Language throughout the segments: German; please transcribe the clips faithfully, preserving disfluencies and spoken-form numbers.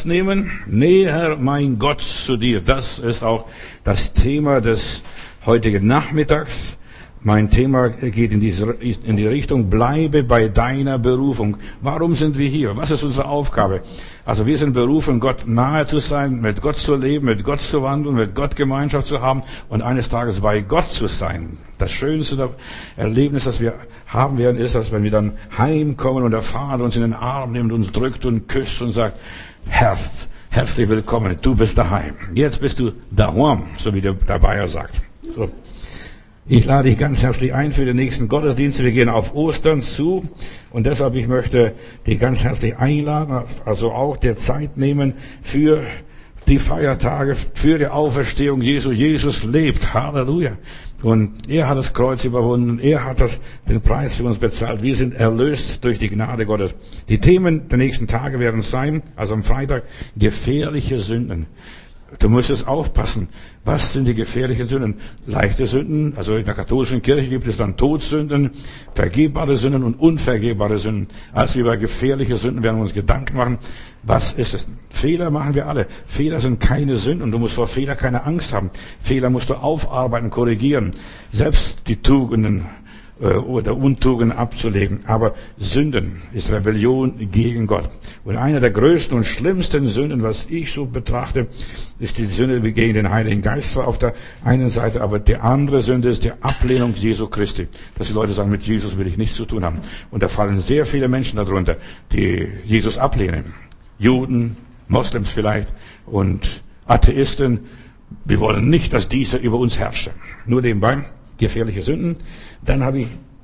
nehmen, näher mein Gott zu dir. Das ist auch das Thema des heutigen Nachmittags. Mein Thema geht in, diese, in die Richtung, bleibe bei deiner Berufung. Warum sind wir hier? Was ist unsere Aufgabe? Also wir sind berufen, Gott nahe zu sein, mit Gott zu leben, mit Gott zu wandeln, mit Gott Gemeinschaft zu haben und eines Tages bei Gott zu sein. Das schönste Erlebnis, das wir haben werden, ist, dass wenn wir dann heimkommen und der Vater uns in den Arm nimmt, uns drückt und küsst und sagt, Herz, herzlich willkommen, du bist daheim. Jetzt bist du daheim, so wie der Bayer sagt. So. Ich lade dich ganz herzlich ein für den nächsten Gottesdienst. Wir gehen auf Ostern zu und deshalb ich möchte dich ganz herzlich einladen, also auch der Zeit nehmen für die Feiertage, für die Auferstehung Jesu. Jesus lebt, Halleluja. Und er hat das Kreuz überwunden, er hat das, den Preis für uns bezahlt. Wir sind erlöst durch die Gnade Gottes. Die Themen der nächsten Tage werden sein, also am Freitag, gefährliche Sünden. Du musst es aufpassen. Was sind die gefährlichen Sünden? Leichte Sünden, also in der katholischen Kirche gibt es dann Todsünden, vergebbare Sünden und unvergebbare Sünden. Also über gefährliche Sünden werden wir uns Gedanken machen. Was ist es? Fehler machen wir alle. Fehler sind keine Sünden und du musst vor Fehler keine Angst haben. Fehler musst du aufarbeiten, korrigieren. Selbst die Tugenden oder Untugenden abzulegen. Aber Sünden ist Rebellion gegen Gott. Und eine der größten und schlimmsten Sünden, was ich so betrachte, ist die Sünde gegen den Heiligen Geist zwar auf der einen Seite, aber die andere Sünde ist die Ablehnung Jesu Christi. Dass die Leute sagen, mit Jesus will ich nichts zu tun haben. Und da fallen sehr viele Menschen darunter, die Jesus ablehnen. Juden, Moslems vielleicht und Atheisten. Wir wollen nicht, dass dieser über uns herrscht. Nur nebenbei. Gefährliche Sünden. Dann habe ich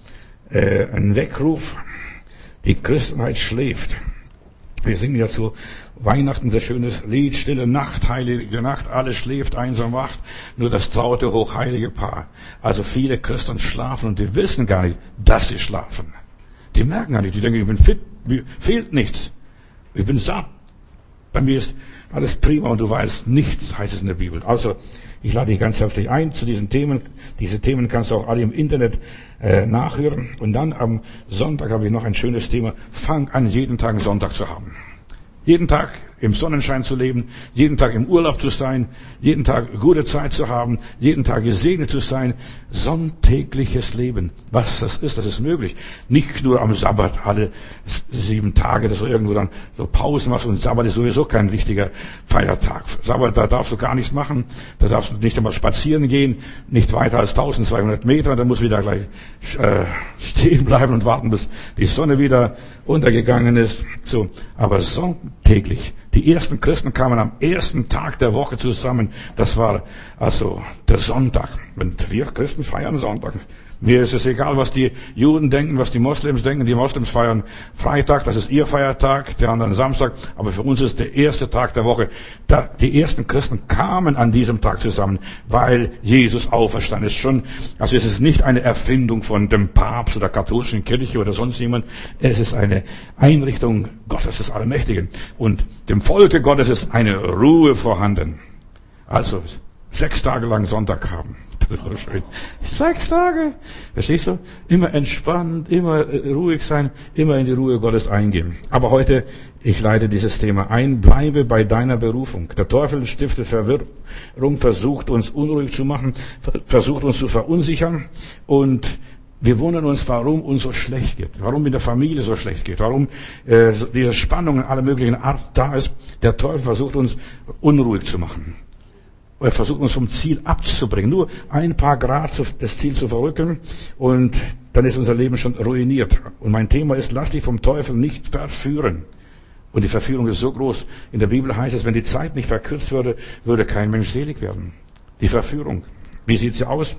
äh, einen Weckruf. Die Christenheit schläft. Wir singen ja zu Weihnachten sehr schönes Lied, stille Nacht, heilige Nacht, alles schläft, einsam wacht, nur das traute, hochheilige Paar. Also viele Christen schlafen und die wissen gar nicht, dass sie schlafen. Die merken gar nicht, die denken, ich bin fit, mir fehlt nichts. Ich bin satt. Bei mir ist alles prima und du weißt nichts, heißt es in der Bibel. Also, ich lade dich ganz herzlich ein zu diesen Themen. Diese Themen kannst du auch alle im Internet äh, nachhören. Und dann am Sonntag habe ich noch ein schönes Thema. Fang an, jeden Tag einen Sonntag zu haben. Jeden Tag im Sonnenschein zu leben, jeden Tag im Urlaub zu sein, jeden Tag gute Zeit zu haben, jeden Tag gesegnet zu sein. Sonntägliches Leben. Was das ist, das ist möglich. Nicht nur am Sabbat, alle sieben Tage, dass du irgendwo dann so Pausen machst. Und Sabbat ist sowieso kein richtiger Feiertag. Sabbat, da darfst du gar nichts machen. Da darfst du nicht einmal spazieren gehen, nicht weiter als zwölfhundert Meter. Dann musst du wieder gleich äh, stehen bleiben und warten, bis die Sonne wieder untergegangen ist. So, aber sonntäglich. Die ersten Christen kamen am ersten Tag der Woche zusammen. Das war also der Sonntag. Und wir Christen feiern Sonntag. Mir ist es egal, was die Juden denken, was die Moslems denken. Die Moslems feiern Freitag, das ist ihr Feiertag, der andere Samstag. Aber für uns ist der erste Tag der Woche. Da, die ersten Christen kamen an diesem Tag zusammen, weil Jesus auferstanden ist. Schon, also es ist nicht eine Erfindung von dem Papst oder katholischen Kirche oder sonst jemand. Es ist eine Einrichtung Gottes des Allmächtigen. Und dem Volke Gottes ist eine Ruhe vorhanden. Also sechs Tage lang Sonntag haben. Das ist so schön. Sechs Tage. Verstehst du? Immer entspannt, immer ruhig sein, immer in die Ruhe Gottes eingehen. Aber heute, ich leite dieses Thema ein. Bleibe bei deiner Berufung. Der Teufel stiftet Verwirrung, versucht uns unruhig zu machen, versucht uns zu verunsichern und wir wundern uns, warum uns so schlecht geht, warum in der Familie so schlecht geht, warum äh, diese Spannung in aller möglichen Art da ist. Der Teufel versucht uns unruhig zu machen. Er versucht uns vom Ziel abzubringen. Nur ein paar Grad das Ziel zu verrücken und dann ist unser Leben schon ruiniert. Und mein Thema ist, lass dich vom Teufel nicht verführen. Und die Verführung ist so groß. In der Bibel heißt es, wenn die Zeit nicht verkürzt würde, würde kein Mensch selig werden. Die Verführung. Wie sieht sie aus?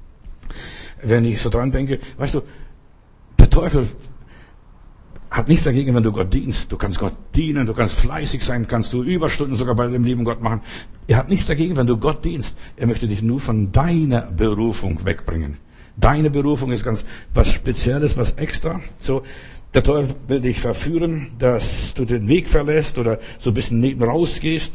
Wenn ich so dran denke, weißt du, der Teufel hat nichts dagegen, wenn du Gott dienst. Du kannst Gott dienen, du kannst fleißig sein, kannst du Überstunden sogar bei dem lieben Gott machen. Er hat nichts dagegen, wenn du Gott dienst. Er möchte dich nur von deiner Berufung wegbringen. Deine Berufung ist ganz was Spezielles, was extra. So, der Teufel will dich verführen, dass du den Weg verlässt oder so ein bisschen neben rausgehst.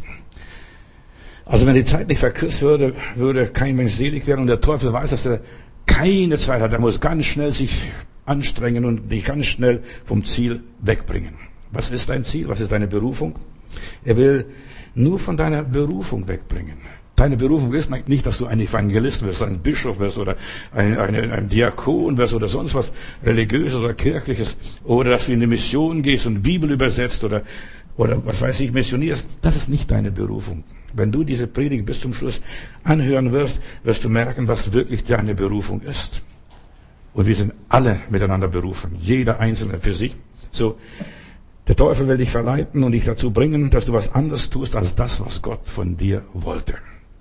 Also wenn die Zeit nicht verkürzt würde, würde kein Mensch selig werden. Und der Teufel weiß, dass er keine Zeit hat. Er muss ganz schnell sich anstrengen und dich ganz schnell vom Ziel wegbringen. Was ist dein Ziel? Was ist deine Berufung? Er will nur von deiner Berufung wegbringen. Deine Berufung ist nicht, dass du ein Evangelist wirst, ein Bischof wirst oder ein, ein, ein Diakon wirst oder sonst was Religiöses oder Kirchliches oder dass du in die Mission gehst und Bibel übersetzt oder, oder was weiß ich, missionierst. Das ist nicht deine Berufung. Wenn du diese Predigt bis zum Schluss anhören wirst, wirst du merken, was wirklich deine Berufung ist. Und wir sind alle miteinander berufen. Jeder Einzelne für sich. So. Der Teufel will dich verleiten und dich dazu bringen, dass du was anderes tust als das, was Gott von dir wollte.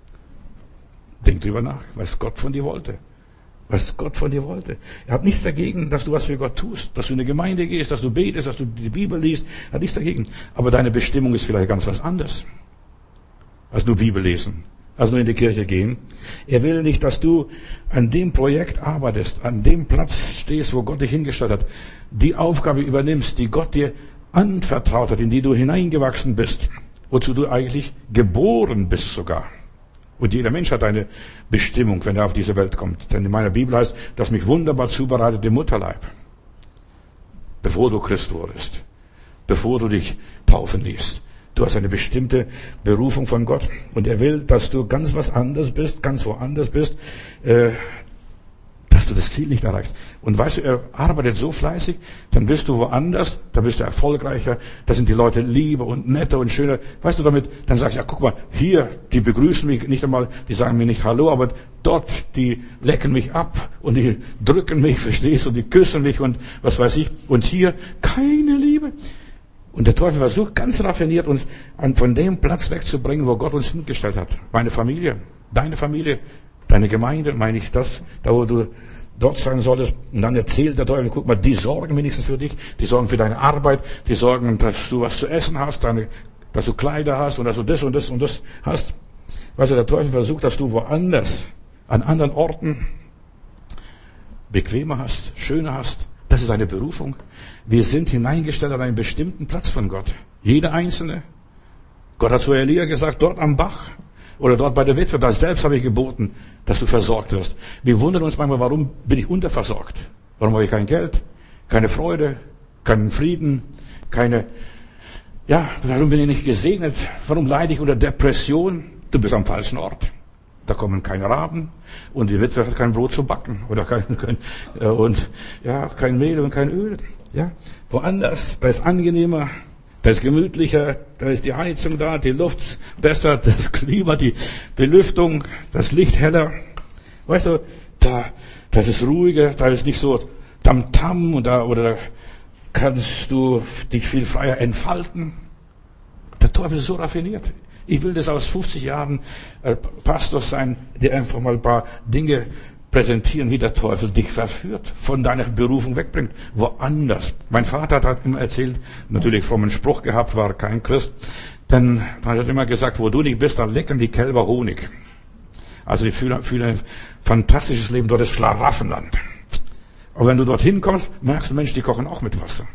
Denk drüber nach, was Gott von dir wollte. Was Gott von dir wollte. Er hat nichts dagegen, dass du was für Gott tust, dass du in eine Gemeinde gehst, dass du betest, dass du die Bibel liest. Er hat nichts dagegen. Aber deine Bestimmung ist vielleicht ganz was anderes. Als nur Bibel lesen, als nur in die Kirche gehen. Er will nicht, dass du an dem Projekt arbeitest, an dem Platz stehst, wo Gott dich hingestellt hat. Die Aufgabe übernimmst, die Gott dir anvertraut hat, in die du hineingewachsen bist. Wozu du eigentlich geboren bist sogar. Und jeder Mensch hat eine Bestimmung, wenn er auf diese Welt kommt. Denn in meiner Bibel heißt, dass mich wunderbar zubereitet im Mutterleib. Bevor du Christ wurdest. Bevor du dich taufen ließt. Du hast eine bestimmte Berufung von Gott. Und er will, dass du ganz was anderes bist, ganz woanders bist, äh, dass du das Ziel nicht erreichst. Und weißt du, er arbeitet so fleißig, dann bist du woanders, da bist du erfolgreicher, da sind die Leute lieber und netter und schöner. Weißt du damit, dann sagst du, ja guck mal, hier, die begrüßen mich nicht einmal, die sagen mir nicht Hallo, aber dort, die lecken mich ab und die drücken mich, verstehst du, und die küssen mich und was weiß ich. Und hier, keine Liebe. Und der Teufel versucht ganz raffiniert, uns von dem Platz wegzubringen, wo Gott uns hingestellt hat. Meine Familie, deine Familie, deine Gemeinde, meine ich das, da wo du dort sein solltest. Und dann erzählt der Teufel, guck mal, die sorgen wenigstens für dich, die sorgen für deine Arbeit, die sorgen, dass du was zu essen hast, deine, dass du Kleider hast und dass du das und das und das hast. Weißt du, der Teufel versucht, dass du woanders, an anderen Orten, bequemer hast, schöner hast. Das ist eine Berufung. Wir sind hineingestellt an einen bestimmten Platz von Gott. Jeder Einzelne. Gott hat zu Elia gesagt, dort am Bach oder dort bei der Witwe, da selbst habe ich geboten, dass du versorgt wirst. Wir wundern uns manchmal, warum bin ich unterversorgt? Warum habe ich kein Geld, keine Freude, keinen Frieden, keine, ja, warum bin ich nicht gesegnet? Warum leide ich unter Depression? Du bist am falschen Ort. Da kommen keine Raben und die Witwe hat kein Brot zu backen oder kein, kein und ja kein Mehl und kein Öl. Ja, woanders, da ist angenehmer, da ist gemütlicher, da ist die Heizung da, die Luft besser, das Klima, die Belüftung, das Licht heller. Weißt du, da, das ist ruhiger, da ist nicht so Tamtam und da oder da kannst du dich viel freier entfalten. Der Teufel ist so raffiniert. Ich will das aus fünfzig Jahren äh, Pastor sein, der einfach mal ein paar Dinge präsentieren, wie der Teufel dich verführt, von deiner Berufung wegbringt, woanders. Mein Vater hat immer erzählt, natürlich frommen Spruch gehabt, war kein Christ, dann hat er immer gesagt, wo du nicht bist, dann lecken die Kälber Honig. Also die fühlen, fühlen ein fantastisches Leben, dort ist Schlaraffenland. Aber wenn du dorthin kommst, merkst du, Mensch, die kochen auch mit Wasser.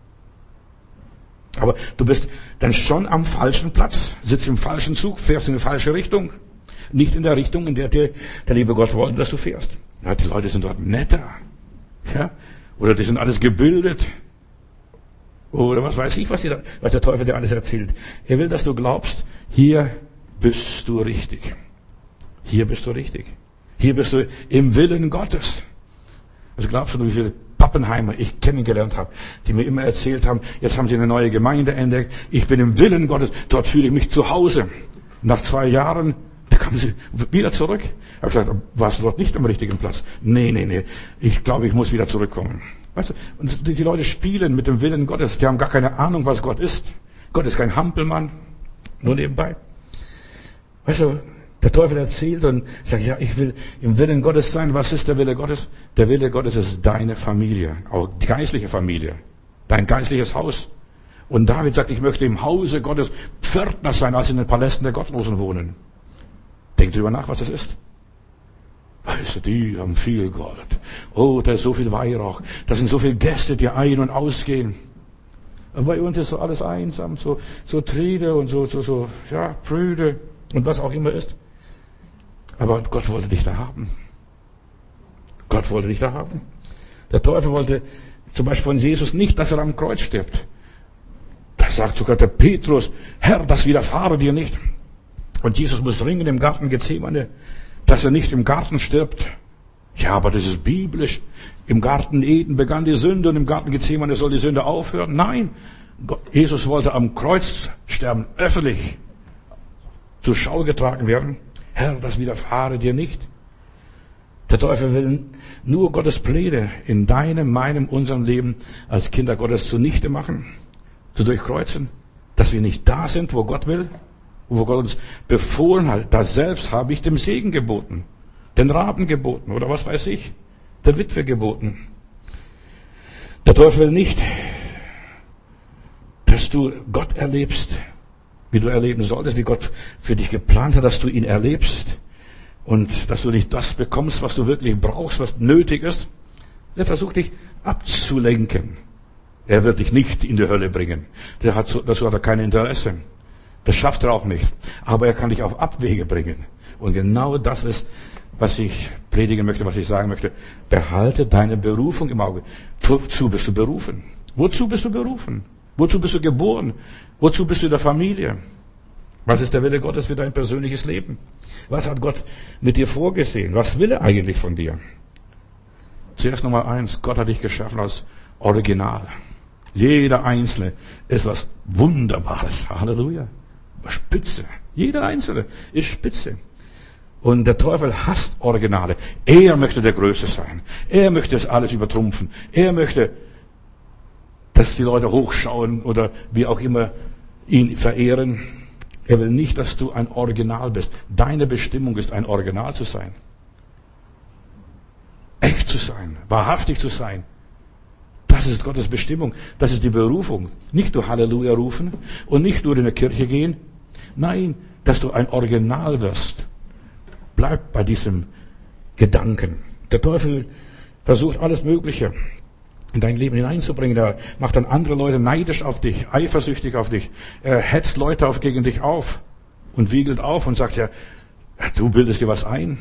Aber du bist dann schon am falschen Platz, sitzt im falschen Zug, fährst in die falsche Richtung. Nicht in der Richtung, in der dir der liebe Gott wollte, dass du fährst. Ja, die Leute sind dort netter. Ja? Oder die sind alles gebildet. Oder was weiß ich, was, die, was der Teufel dir alles erzählt. Er will, dass du glaubst, hier bist du richtig. Hier bist du richtig. Hier bist du im Willen Gottes. Also glaubst du, wie viele Pappenheimer ich kennengelernt habe, die mir immer erzählt haben, jetzt haben sie eine neue Gemeinde entdeckt, ich bin im Willen Gottes, dort fühle ich mich zu Hause. Nach zwei Jahren, da kamen sie wieder zurück. Ich habe gesagt, warst du dort nicht am richtigen Platz? Nee, nee, nee, ich glaube, ich muss wieder zurückkommen. Weißt du, und die Leute spielen mit dem Willen Gottes, die haben gar keine Ahnung, was Gott ist. Gott ist kein Hampelmann, nur nebenbei. Weißt du, der Teufel erzählt und sagt, ja, ich will im Willen Gottes sein. Was ist der Wille Gottes? Der Wille Gottes ist deine Familie, auch die geistliche Familie, dein geistliches Haus. Und David sagt, ich möchte im Hause Gottes Pförtner sein, als in den Palästen der Gottlosen wohnen. Denk drüber nach, was das ist. Weißt du, die haben viel Gold. Oh, da ist so viel Weihrauch. Da sind so viele Gäste, die ein- und ausgehen. Und bei uns ist so alles einsam, so, so träge und so, so, so, ja, prüde und was auch immer ist. Aber Gott wollte dich da haben. Gott wollte dich da haben. Der Teufel wollte zum Beispiel von Jesus nicht, dass er am Kreuz stirbt. Das sagt sogar der Petrus, Herr, das widerfahre dir nicht. Und Jesus muss ringen im Garten Gethsemane, dass er nicht im Garten stirbt. Ja, aber das ist biblisch. Im Garten Eden begann die Sünde und im Garten Gethsemane soll die Sünde aufhören. Nein, Jesus wollte am Kreuz sterben, öffentlich zur Schau getragen werden. Herr, das widerfahre dir nicht. Der Teufel will nur Gottes Pläne in deinem, meinem, unserem Leben als Kinder Gottes zunichte machen, zu durchkreuzen, dass wir nicht da sind, wo Gott will, wo Gott uns befohlen hat. Das selbst habe ich dem Segen geboten, den Raben geboten oder was weiß ich, der Witwe geboten. Der Teufel will nicht, dass du Gott erlebst, wie du erleben solltest, wie Gott für dich geplant hat, dass du ihn erlebst und dass du nicht das bekommst, was du wirklich brauchst, was nötig ist. Er versucht dich abzulenken. Er wird dich nicht in die Hölle bringen. Der hat so, dazu hat er kein Interesse. Das schafft er auch nicht. Aber er kann dich auf Abwege bringen. Und genau das ist, was ich predigen möchte, was ich sagen möchte. Behalte deine Berufung im Auge. Wozu bist du berufen? Wozu bist du berufen? Wozu bist du geboren? Wozu bist du in der Familie? Was ist der Wille Gottes für dein persönliches Leben? Was hat Gott mit dir vorgesehen? Was will er eigentlich von dir? Zuerst Nummer eins. Gott hat dich geschaffen als Original. Jeder Einzelne ist was Wunderbares. Halleluja. Spitze. Jeder Einzelne ist Spitze. Und der Teufel hasst Originale. Er möchte der Größte sein. Er möchte das alles übertrumpfen. Er möchte, dass die Leute hochschauen oder wie auch immer ihn verehren. Er will nicht, dass du ein Original bist. Deine Bestimmung ist, ein Original zu sein. Echt zu sein. Wahrhaftig zu sein. Das ist Gottes Bestimmung. Das ist die Berufung. Nicht nur Halleluja rufen und nicht nur in der Kirche gehen. Nein, dass du ein Original wirst. Bleib bei diesem Gedanken. Der Teufel versucht alles Mögliche in dein Leben hineinzubringen. Er macht dann andere Leute neidisch auf dich, eifersüchtig auf dich. Er hetzt Leute auf gegen dich auf und wiegelt auf und sagt ja, du bildest dir was ein.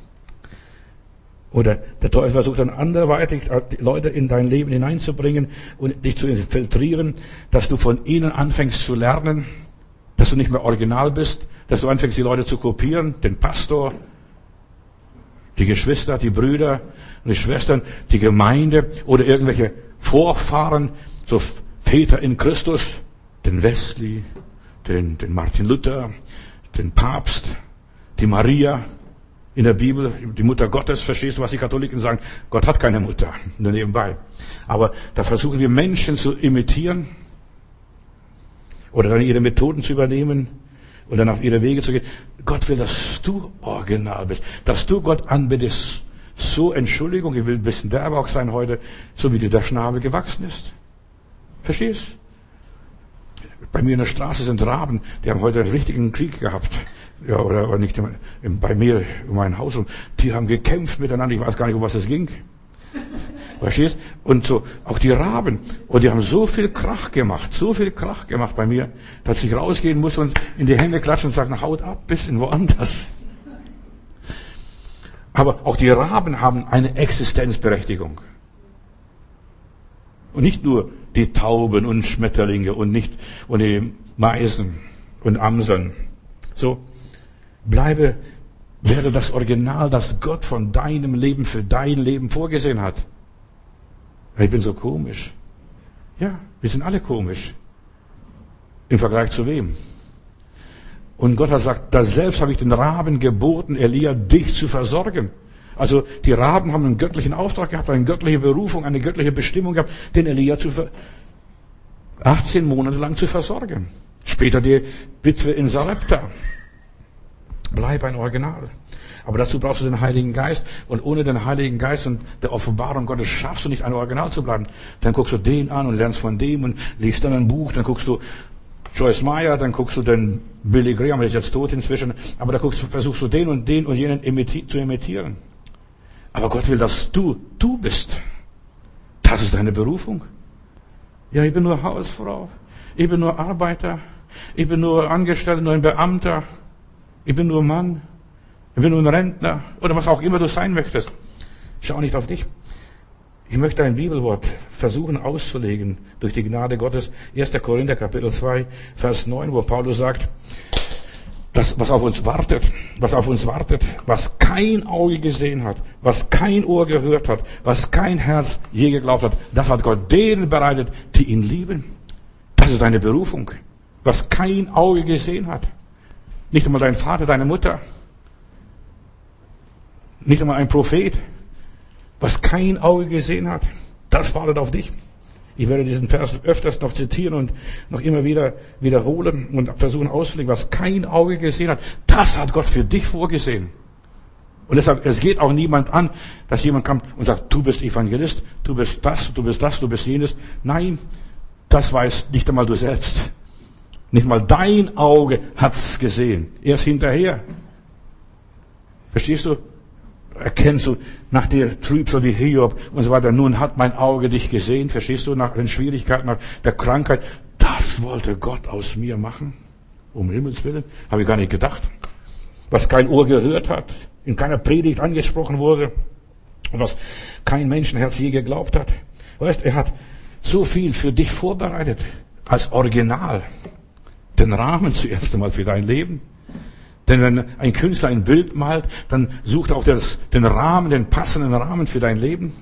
Oder der Teufel versucht dann anderweitig Leute in dein Leben hineinzubringen und dich zu infiltrieren, dass du von ihnen anfängst zu lernen, dass du nicht mehr original bist, dass du anfängst, die Leute zu kopieren, den Pastor, die Geschwister, die Brüder und die Schwestern, die Gemeinde oder irgendwelche Vorfahren, so Väter in Christus, den Wesley, den, den Martin Luther, den Papst, die Maria in der Bibel, die Mutter Gottes. Verstehst du, was die Katholiken sagen? Gott hat keine Mutter, nur nebenbei. Aber da versuchen wir Menschen zu imitieren oder dann ihre Methoden zu übernehmen und dann auf ihre Wege zu gehen. Gott will, dass du original bist, dass du Gott anbetest. So, Entschuldigung, ich will ein bisschen derbe auch sein heute, so wie dir der Schnabel gewachsen ist. Verstehst? Bei mir in der Straße sind Raben, die haben heute einen richtigen Krieg gehabt. Ja, oder, oder nicht bei mir um mein Haus rum. Die haben gekämpft miteinander, ich weiß gar nicht, um was es ging. Verstehst? Und so, auch die Raben. Und die haben so viel Krach gemacht, so viel Krach gemacht bei mir, dass ich rausgehen musste und in die Hände klatschen und sagen, haut ab, bisschen woanders. Aber auch die Raben haben eine Existenzberechtigung. Und nicht nur die Tauben und Schmetterlinge und nicht, und die Meisen und Amseln. So, bleibe, werde das Original, das Gott von deinem Leben für dein Leben vorgesehen hat. Ich bin so komisch. Ja, wir sind alle komisch. Im Vergleich zu wem? Und Gott hat gesagt, da selbst habe ich den Raben geboten, Elia, dich zu versorgen. Also die Raben haben einen göttlichen Auftrag gehabt, eine göttliche Berufung, eine göttliche Bestimmung gehabt, den Elia zu ver- achtzehn Monate lang zu versorgen. Später die Witwe in Sarepta. Bleib ein Original. Aber dazu brauchst du den Heiligen Geist. Und ohne den Heiligen Geist und der Offenbarung Gottes schaffst du nicht, ein Original zu bleiben. Dann guckst du den an und lernst von dem und liest dann ein Buch. Dann guckst du Joyce Meyer, dann guckst du den Billy Graham, der ist jetzt tot inzwischen. Aber da guckst, versuchst du den und den und jenen imiti- zu imitieren. Aber Gott will, dass du du bist. Das ist deine Berufung. Ja, ich bin nur Hausfrau. Ich bin nur Arbeiter. Ich bin nur Angestellter, nur ein Beamter. Ich bin nur Mann. Ich bin nur ein Rentner. Oder was auch immer du sein möchtest. Schau nicht auf dich. Ich möchte ein Bibelwort versuchen auszulegen durch die Gnade Gottes. erster Korinther Kapitel zwei, Vers neun, wo Paulus sagt, das, was auf uns wartet, was auf uns wartet, was kein Auge gesehen hat, was kein Ohr gehört hat, was kein Herz je geglaubt hat, das hat Gott denen bereitet, die ihn lieben. Das ist deine Berufung. Was kein Auge gesehen hat. Nicht einmal dein Vater, deine Mutter. Nicht einmal ein Prophet. Was kein Auge gesehen hat, das wartet auf dich. Ich werde diesen Vers öfters noch zitieren und noch immer wieder wiederholen und versuchen auszulegen, was kein Auge gesehen hat. Das hat Gott für dich vorgesehen. Und deshalb, es geht auch niemand an, dass jemand kommt und sagt, du bist Evangelist, du bist das, du bist das, du bist jenes. Nein, das weiß nicht einmal du selbst. Nicht mal dein Auge hat's gesehen. Erst hinterher. Verstehst du? Erkennst du nach der Trübsal wie Hiob und so weiter. Nun hat mein Auge dich gesehen. Verstehst du? Nach den Schwierigkeiten, nach der Krankheit. Das wollte Gott aus mir machen. Um Himmels Willen. Habe ich gar nicht gedacht. Was kein Ohr gehört hat. In keiner Predigt angesprochen wurde. Und was kein Menschenherz je geglaubt hat. Weißt, er hat so viel für dich vorbereitet. Als Original. Den Rahmen zuerst einmal für dein Leben. Denn wenn ein Künstler ein Bild malt, dann sucht er auch das, den Rahmen, den passenden Rahmen für dein Leben.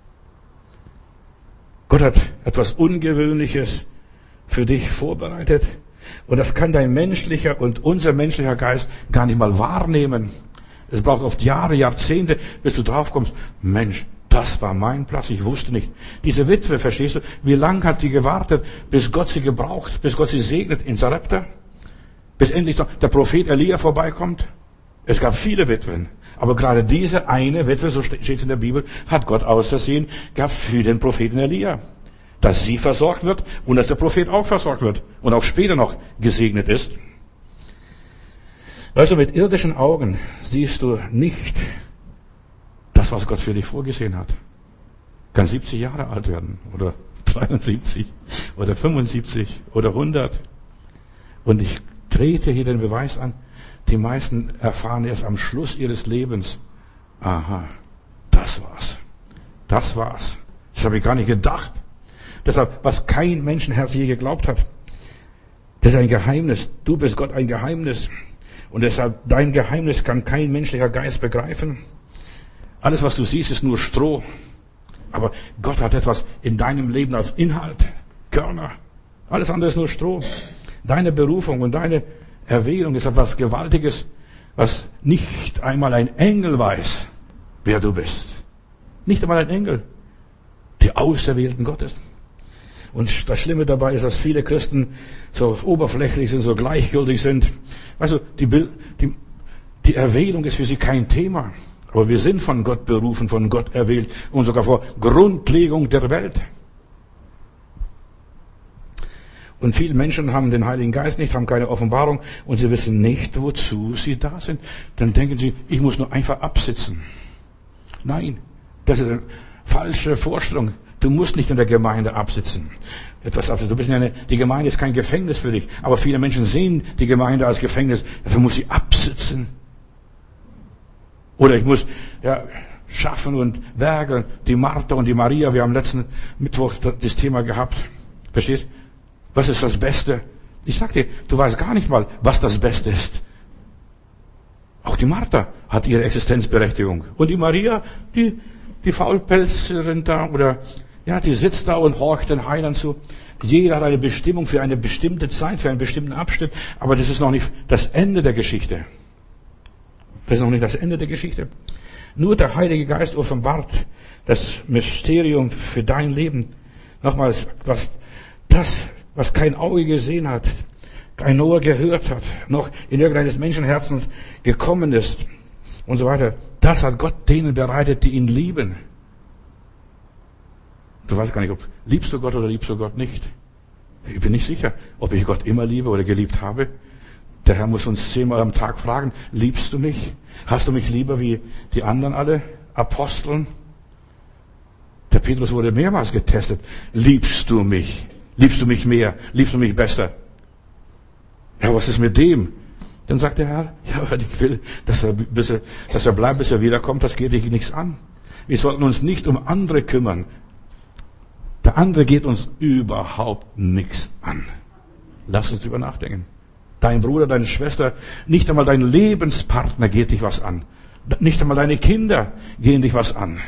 Gott hat etwas Ungewöhnliches für dich vorbereitet. Und das kann dein menschlicher und unser menschlicher Geist gar nicht mal wahrnehmen. Es braucht oft Jahre, Jahrzehnte, bis du draufkommst, Mensch, das war mein Platz, ich wusste nicht. Diese Witwe, verstehst du, wie lange hat die gewartet, bis Gott sie gebraucht, bis Gott sie segnet in Sarepta? Bis endlich der Prophet Elia vorbeikommt. Es gab viele Witwen. Aber gerade diese eine Witwe, so steht es in der Bibel, hat Gott ausersehen gehabt für den Propheten Elia. Dass sie versorgt wird und dass der Prophet auch versorgt wird und auch später noch gesegnet ist. Weißt du, mit irdischen Augen siehst du nicht das, was Gott für dich vorgesehen hat. Kann siebzig Jahre alt werden oder zweiundsiebzig oder fünfundsiebzig oder hundert. Und ich trete hier den Beweis an, die meisten erfahren erst am Schluss ihres Lebens, aha, das war's. Das war's. Das habe ich gar nicht gedacht. Deshalb, was kein Menschenherz je geglaubt hat, das ist ein Geheimnis. Du bist Gott ein Geheimnis. Und deshalb, dein Geheimnis kann kein menschlicher Geist begreifen. Alles, was du siehst, ist nur Stroh. Aber Gott hat etwas in deinem Leben als Inhalt, Körner. Alles andere ist nur Stroh. Deine Berufung und deine Erwählung ist etwas Gewaltiges, was nicht einmal ein Engel weiß, wer du bist. Nicht einmal ein Engel. Die Auserwählten Gottes. Und das Schlimme dabei ist, dass viele Christen so oberflächlich sind, so gleichgültig sind. Weißt du, die, die, die Erwählung ist für sie kein Thema. Aber wir sind von Gott berufen, von Gott erwählt und sogar vor Grundlegung der Welt. Und viele Menschen haben den Heiligen Geist nicht, haben keine Offenbarung und sie wissen nicht, wozu sie da sind. Dann denken sie, ich muss nur einfach absitzen. Nein, das ist eine falsche Vorstellung. Du musst nicht in der Gemeinde absitzen. Etwas absitzen. Du bist ja eine, die Gemeinde ist kein Gefängnis für dich. Aber viele Menschen sehen die Gemeinde als Gefängnis. Da muss sie absitzen. Oder ich muss, ja, schaffen und werkeln. Die Martha und die Maria, wir haben letzten Mittwoch das Thema gehabt. Verstehst? Was ist das Beste? Ich sag dir, du weißt gar nicht mal, was das Beste ist. Auch die Martha hat ihre Existenzberechtigung. Und die Maria, die, die Faulpelzerin da, oder, ja, die sitzt da und horcht den Heiland zu. Jeder hat eine Bestimmung für eine bestimmte Zeit, für einen bestimmten Abschnitt. Aber das ist noch nicht das Ende der Geschichte. Das ist noch nicht das Ende der Geschichte. Nur der Heilige Geist offenbart das Mysterium für dein Leben. Nochmals, was das, was kein Auge gesehen hat, kein Ohr gehört hat, noch in irgendeines Menschenherzens gekommen ist und so weiter. Das hat Gott denen bereitet, die ihn lieben. Du weißt gar nicht, ob liebst du Gott oder liebst du Gott nicht. Ich bin nicht sicher, ob ich Gott immer liebe oder geliebt habe. Der Herr muss uns zehnmal am Tag fragen, liebst du mich? Hast du mich lieber wie die anderen alle Aposteln? Der Petrus wurde mehrmals getestet. Liebst du mich? Liebst du mich mehr? Liebst du mich besser? Ja, was ist mit dem? Dann sagt der Herr, ja, weil ich will, dass er, bis er, dass er bleibt, bis er wiederkommt, das geht dich nichts an. Wir sollten uns nicht um andere kümmern. Der andere geht uns überhaupt nichts an. Lass uns darüber nachdenken. Dein Bruder, deine Schwester, nicht einmal dein Lebenspartner geht dich was an. Nicht einmal deine Kinder gehen dich was an.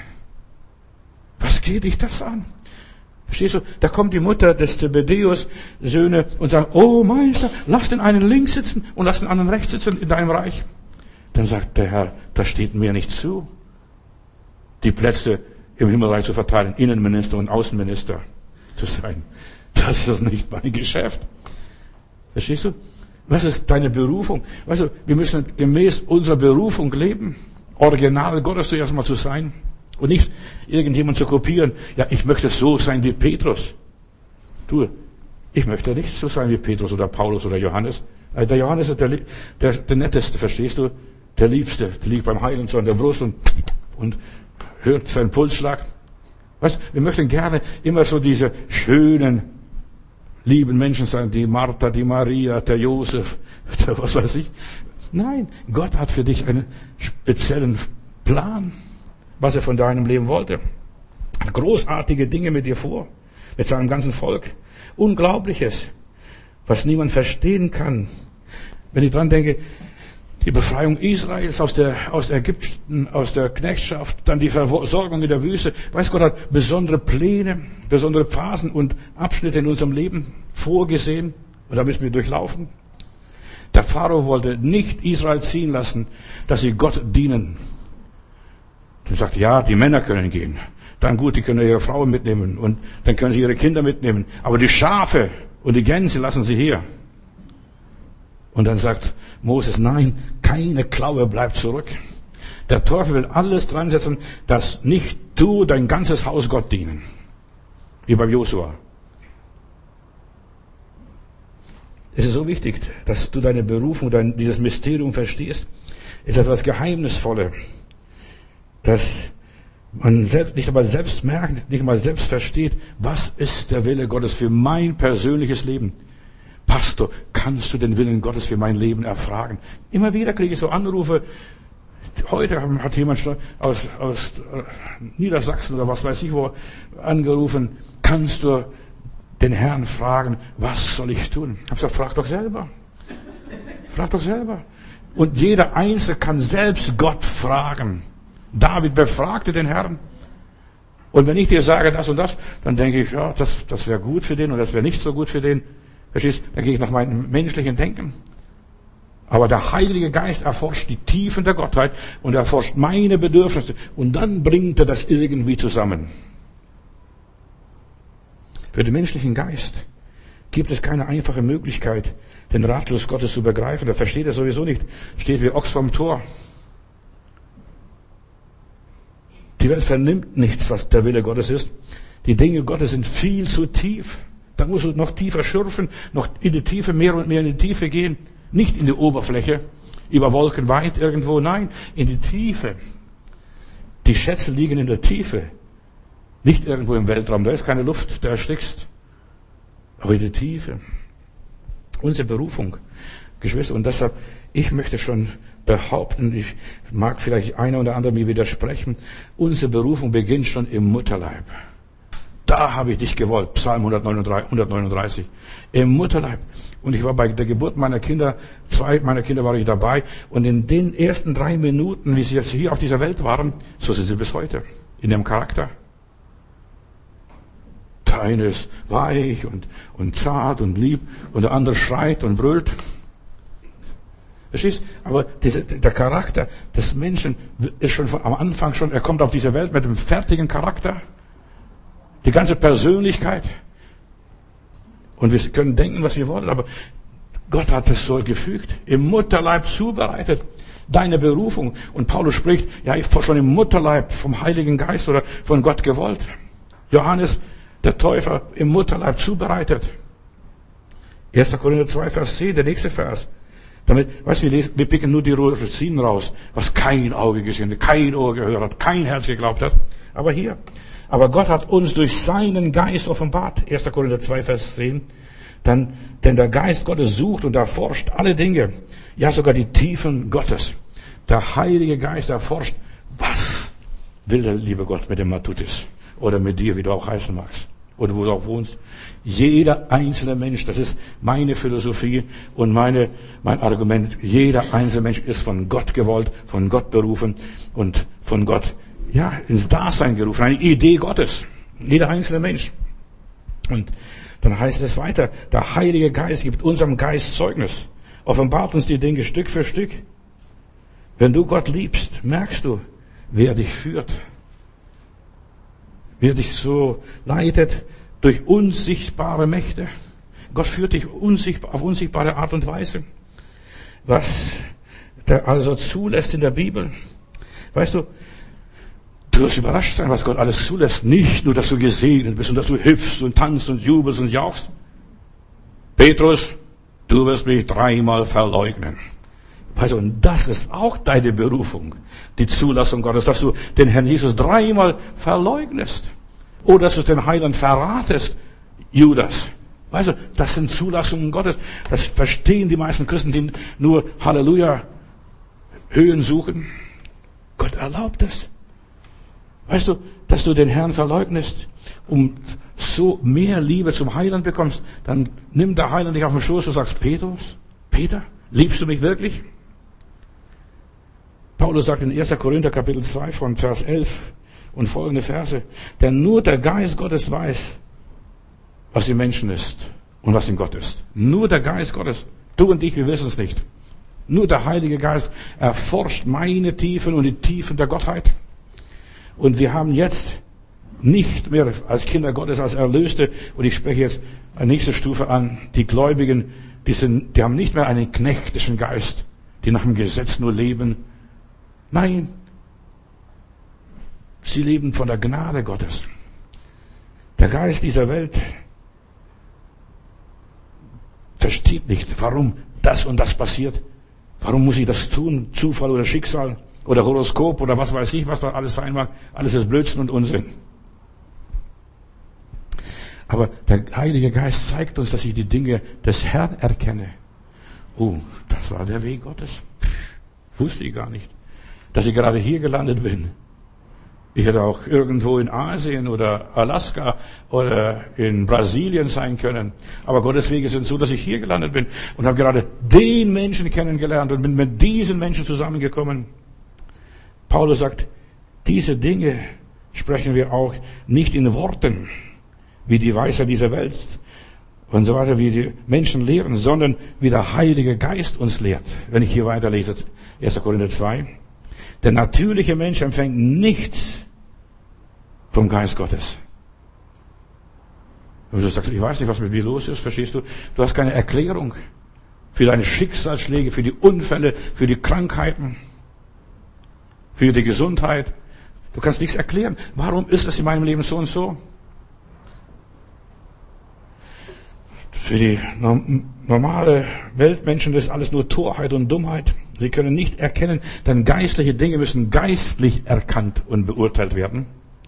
Was geht dich das an? Verstehst du? Da kommt die Mutter des Zebedeus Söhne und sagt, oh Meister, lass den einen links sitzen und lass den anderen rechts sitzen in deinem Reich. Dann sagt der Herr, das steht mir nicht zu, die Plätze im Himmelreich zu verteilen, Innenminister und Außenminister zu sein. Das ist nicht mein Geschäft. Verstehst du? Was ist deine Berufung? Weißt du, wir müssen gemäß unserer Berufung leben, Original Gottes zuerst mal zu sein und nicht irgendjemand zu kopieren. Ja, ich möchte so sein wie Petrus. Du, ich möchte nicht so sein wie Petrus oder Paulus oder Johannes. Der Johannes ist der, der, der Netteste, verstehst du? Der Liebste, der liegt beim Heiland so an der Brust und, und hört seinen Pulsschlag. Weißt, wir möchten gerne immer so diese schönen, lieben Menschen sein, die Martha, die Maria, der Josef, der was weiß ich. Nein, Gott hat für dich einen speziellen Plan, was er von deinem Leben wollte. Großartige Dinge mit dir vor, mit seinem ganzen Volk. Unglaubliches, was niemand verstehen kann. Wenn ich dran denke, die Befreiung Israels aus der, aus Ägypten, aus der Knechtschaft, dann die Versorgung in der Wüste. Weiß Gott hat besondere Pläne, besondere Phasen und Abschnitte in unserem Leben vorgesehen. Und da müssen wir durchlaufen. Der Pharao wollte nicht Israel ziehen lassen, dass sie Gott dienen. Er sagt, ja, die Männer können gehen. Dann gut, die können ihre Frauen mitnehmen und dann können sie ihre Kinder mitnehmen. Aber die Schafe und die Gänse lassen sie hier. Und dann sagt Moses, nein, keine Klaue bleibt zurück. Der Teufel will alles dran setzen, dass nicht du, dein ganzes Haus Gott dienen. Wie beim Josua. Es ist so wichtig, dass du deine Berufung, dein, dieses Mysterium verstehst. Es ist etwas Geheimnisvolles, dass man selbst, nicht einmal selbst merkt, nicht einmal selbst versteht, was ist der Wille Gottes für mein persönliches Leben. Pastor, kannst du den Willen Gottes für mein Leben erfragen? Immer wieder kriege ich so Anrufe. Heute hat jemand schon aus, aus Niedersachsen oder was weiß ich wo angerufen. Kannst du den Herrn fragen, was soll ich tun? Ich habe gesagt, frag doch selber. Frag doch selber. Und jeder Einzelne kann selbst Gott fragen. David befragte den Herrn. Und wenn ich dir sage das und das, dann denke ich, ja, das, das wäre gut für den und das wäre nicht so gut für den. Verstehst? Dann gehe ich nach meinem menschlichen Denken. Aber der Heilige Geist erforscht die Tiefen der Gottheit und erforscht meine Bedürfnisse. Und dann bringt er das irgendwie zusammen. Für den menschlichen Geist gibt es keine einfache Möglichkeit, den Ratschluss Gottes zu begreifen. Der versteht er sowieso nicht. Steht wie Ochs vorm Tor. Die Welt vernimmt nichts, was der Wille Gottes ist. Die Dinge Gottes sind viel zu tief. Da musst du noch tiefer schürfen, noch in die Tiefe, mehr und mehr in die Tiefe gehen. Nicht in die Oberfläche, über Wolken weit irgendwo, nein, in die Tiefe. Die Schätze liegen in der Tiefe. Nicht irgendwo im Weltraum, da ist keine Luft, da erstickst. Aber in der Tiefe. Unsere Berufung, Geschwister, und deshalb, ich möchte schon behaupten, ich mag vielleicht einer oder andere mir widersprechen, unsere Berufung beginnt schon im Mutterleib. Da habe ich dich gewollt. Psalm hundertneununddreißig. Im Mutterleib. Und ich war bei der Geburt meiner Kinder, zwei meiner Kinder war ich dabei. Und in den ersten drei Minuten, wie sie jetzt hier auf dieser Welt waren, so sind sie bis heute. In ihrem Charakter. Der eine ist weich und, und zart und lieb. Und der andere schreit und brüllt. Verstehst? Aber diese, der Charakter des Menschen ist schon von, am Anfang schon, er kommt auf diese Welt mit einem fertigen Charakter. Die ganze Persönlichkeit. Und wir können denken, was wir wollen, aber Gott hat es so gefügt. Im Mutterleib zubereitet. Deine Berufung. Und Paulus spricht, ja, ich war schon im Mutterleib vom Heiligen Geist oder von Gott gewollt. Johannes, der Täufer, im Mutterleib zubereitet. erster Korinther zwei, Vers zehn, der nächste Vers. Damit, weißt du, wir, lesen, wir picken nur die Rosinen raus, was kein Auge gesehen hat, kein Ohr gehört hat, kein Herz geglaubt hat. Aber hier. Aber Gott hat uns durch seinen Geist offenbart. erster Korinther zwei, Vers zehn. Dann, denn der Geist Gottes sucht und erforscht alle Dinge. Ja, sogar die Tiefen Gottes. Der Heilige Geist erforscht, was will der liebe Gott mit dem Matutis oder mit dir, wie du auch heißen magst, oder wo du auch wohnst. Jeder einzelne Mensch, das ist meine Philosophie und meine, mein Argument, jeder einzelne Mensch ist von Gott gewollt, von Gott berufen und von Gott, ja, ins Dasein gerufen, eine Idee Gottes. Jeder einzelne Mensch. Und dann heißt es weiter, der Heilige Geist gibt unserem Geist Zeugnis, offenbart uns die Dinge Stück für Stück. Wenn du Gott liebst, merkst du, wer dich führt, wer dich so leitet durch unsichtbare Mächte. Gott führt dich unsichtbar, auf unsichtbare Art und Weise. Was der also zulässt in der Bibel. Weißt du, du wirst überrascht sein, was Gott alles zulässt. Nicht nur, dass du gesegnet bist und dass du hüpfst und tanzt und jubelst und jauchst. Petrus, du wirst mich dreimal verleugnen. Weißt du, und das ist auch deine Berufung, die Zulassung Gottes, dass du den Herrn Jesus dreimal verleugnest. Oder dass du den Heiland verratest, Judas. Weißt du, das sind Zulassungen Gottes. Das verstehen die meisten Christen, die nur Halleluja Höhen suchen. Gott erlaubt es. Weißt du, dass du den Herrn verleugnest, um so mehr Liebe zum Heiland bekommst, dann nimmt der Heiland dich auf den Schoß und sagst, Petrus, Peter, liebst du mich wirklich? Paulus sagt in erster Korinther Kapitel zwei von Vers elf und folgende Verse, denn nur der Geist Gottes weiß, was im Menschen ist und was in Gott ist. Nur der Geist Gottes. Du und ich, wir wissen es nicht. Nur der Heilige Geist erforscht meine Tiefen und die Tiefen der Gottheit. Und wir haben jetzt nicht mehr als Kinder Gottes, als Erlöste, und ich spreche jetzt eine nächste Stufe an, die Gläubigen, die sind, die haben nicht mehr einen knechtischen Geist, die nach dem Gesetz nur leben. Nein, sie leben von der Gnade Gottes. Der Geist dieser Welt versteht nicht, warum das und das passiert. Warum muss ich das tun? Zufall oder Schicksal oder Horoskop oder was weiß ich, was da alles sein mag. Alles ist Blödsinn und Unsinn. Aber der Heilige Geist zeigt uns, dass ich die Dinge des Herrn erkenne. Oh, das war der Weg Gottes. Wusste ich gar nicht, dass ich gerade hier gelandet bin. Ich hätte auch irgendwo in Asien oder Alaska oder in Brasilien sein können. Aber Gottes Wege sind so, dass ich hier gelandet bin und habe gerade den Menschen kennengelernt und bin mit diesen Menschen zusammengekommen. Paulus sagt, diese Dinge sprechen wir auch nicht in Worten, wie die Weisheit dieser Welt und so weiter, wie die Menschen lehren, sondern wie der Heilige Geist uns lehrt. Wenn ich hier weiterlese, erster Korinther zwei. Der natürliche Mensch empfängt nichts vom Geist Gottes. Und du sagst, ich weiß nicht, was mit mir los ist, verstehst du? Du hast keine Erklärung für deine Schicksalsschläge, für die Unfälle, für die Krankheiten, für die Gesundheit. Du kannst nichts erklären. Warum ist das in meinem Leben so und so? Für die normale Weltmenschen ist alles nur Torheit und Dummheit. Sie können nicht erkennen, denn geistliche Dinge müssen geistlich erkannt und beurteilt werden.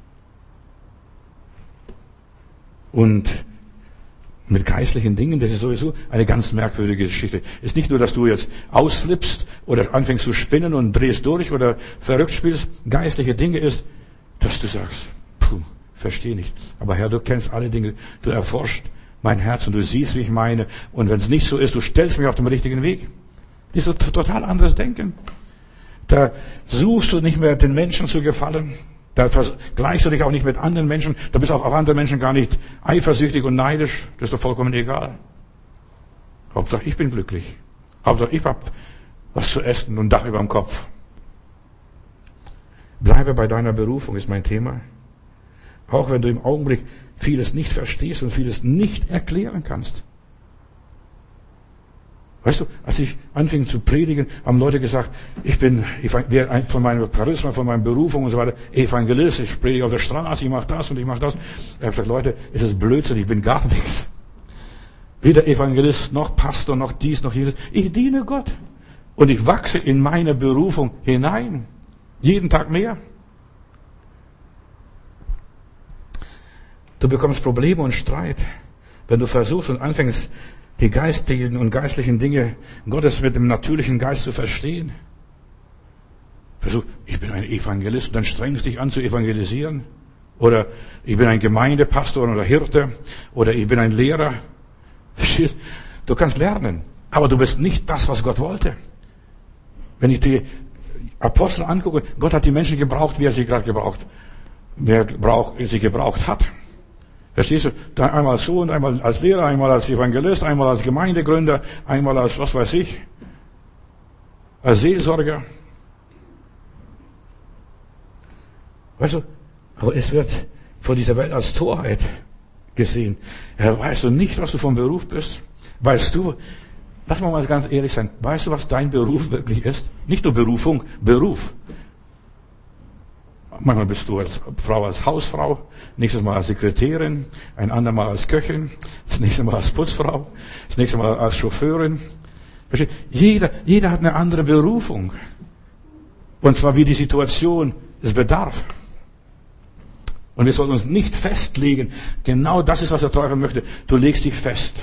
Und mit geistlichen Dingen, das ist sowieso eine ganz merkwürdige Geschichte. Ist nicht nur, dass du jetzt ausflippst oder anfängst zu spinnen und drehst durch oder verrückt spielst. Geistliche Dinge ist, dass du sagst, puh, verstehe nicht. Aber Herr, du kennst alle Dinge, du erforscht mein Herz und du siehst, wie ich meine. Und wenn es nicht so ist, du stellst mich auf den richtigen Weg. Das ist ein total anderes Denken. Da suchst du nicht mehr den Menschen zu gefallen. Da vergleichst du dich auch nicht mit anderen Menschen. Da bist du auch auf andere Menschen gar nicht eifersüchtig und neidisch. Das ist doch vollkommen egal. Hauptsache ich bin glücklich. Hauptsache ich hab was zu essen und ein Dach über dem Kopf. Bleibe bei deiner Berufung, ist mein Thema. Auch wenn du im Augenblick vieles nicht verstehst und vieles nicht erklären kannst. Weißt du, als ich anfing zu predigen, haben Leute gesagt, ich bin von meinem Charisma, von meiner Berufung und so weiter, Evangelist, ich predige auf der Straße, ich mache das und ich mache das. Ich habe gesagt, Leute, es ist Blödsinn, ich bin gar nichts. Weder Evangelist, noch Pastor, noch dies, noch jenes. Ich diene Gott. Und ich wachse in meine Berufung hinein. Jeden Tag mehr. Du bekommst Probleme und Streit, wenn du versuchst und anfängst, die geistigen und geistlichen Dinge Gottes mit dem natürlichen Geist zu verstehen. Versuch, ich bin ein Evangelist, und dann strengst dich an zu evangelisieren. Oder ich bin ein Gemeindepastor oder Hirte. Oder ich bin ein Lehrer. Du kannst lernen, aber du bist nicht das, was Gott wollte. Wenn ich die Apostel angucke, Gott hat die Menschen gebraucht, wie er sie gerade gebraucht, wer braucht, sie gebraucht hat. Verstehst du? Da einmal so und einmal als Lehrer, einmal als Evangelist, einmal als Gemeindegründer, einmal als was weiß ich, als Seelsorger. Weißt du, aber es wird von dieser Welt als Torheit gesehen. Ja, weißt du nicht, was du vom Beruf bist? Weißt du, lass mal mal ganz ehrlich sein, weißt du, was dein Beruf wirklich ist? Nicht nur Berufung, Beruf. Manchmal bist du als Frau als Hausfrau, nächstes Mal als Sekretärin, ein andermal als Köchin, das nächste Mal als Putzfrau, das nächste Mal als Chauffeurin. Jeder, jeder hat eine andere Berufung. Und zwar wie die Situation es bedarf. Und wir sollten uns nicht festlegen. Genau das ist, was der Teufel möchte. Du legst dich fest.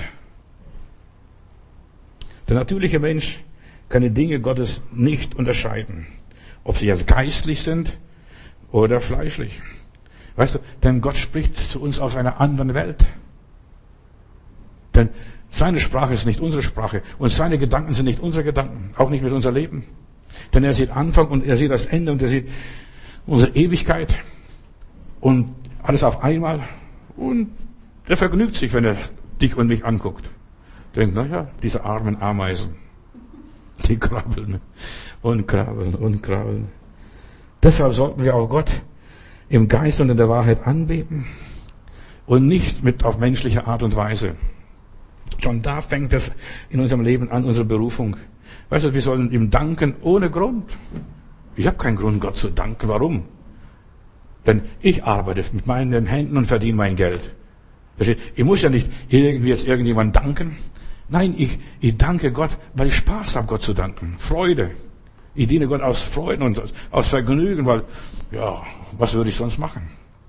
Der natürliche Mensch kann die Dinge Gottes nicht unterscheiden. Ob sie jetzt geistlich sind oder fleischlich. Weißt du, denn Gott spricht zu uns aus einer anderen Welt. Denn seine Sprache ist nicht unsere Sprache. Und seine Gedanken sind nicht unsere Gedanken. Auch nicht mit unser Leben. Denn er sieht Anfang und er sieht das Ende und er sieht unsere Ewigkeit. Und alles auf einmal. Und er vergnügt sich, wenn er dich und mich anguckt. Denkt, naja, diese armen Ameisen. Die krabbeln und krabbeln und krabbeln. Deshalb sollten wir auch Gott im Geist und in der Wahrheit anbeten. Und nicht mit auf menschliche Art und Weise. Schon da fängt es in unserem Leben an, unsere Berufung. Weißt du, wir sollen ihm danken ohne Grund. Ich habe keinen Grund, Gott zu danken. Warum? Denn ich arbeite mit meinen Händen und verdiene mein Geld. Ich muss ja nicht irgendwie jetzt irgendjemand danken. Nein, ich, ich danke Gott, weil ich Spaß habe, Gott zu danken. Freude. Ich diene Gott aus Freuden und aus Vergnügen, weil, ja, was würde ich sonst machen?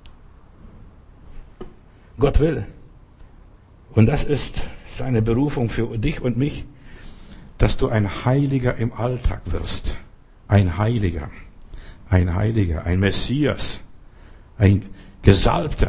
Gott will. Und das ist seine Berufung für dich und mich, dass du ein Heiliger im Alltag wirst. Ein Heiliger. Ein Heiliger. Ein Messias. Ein Gesalbter.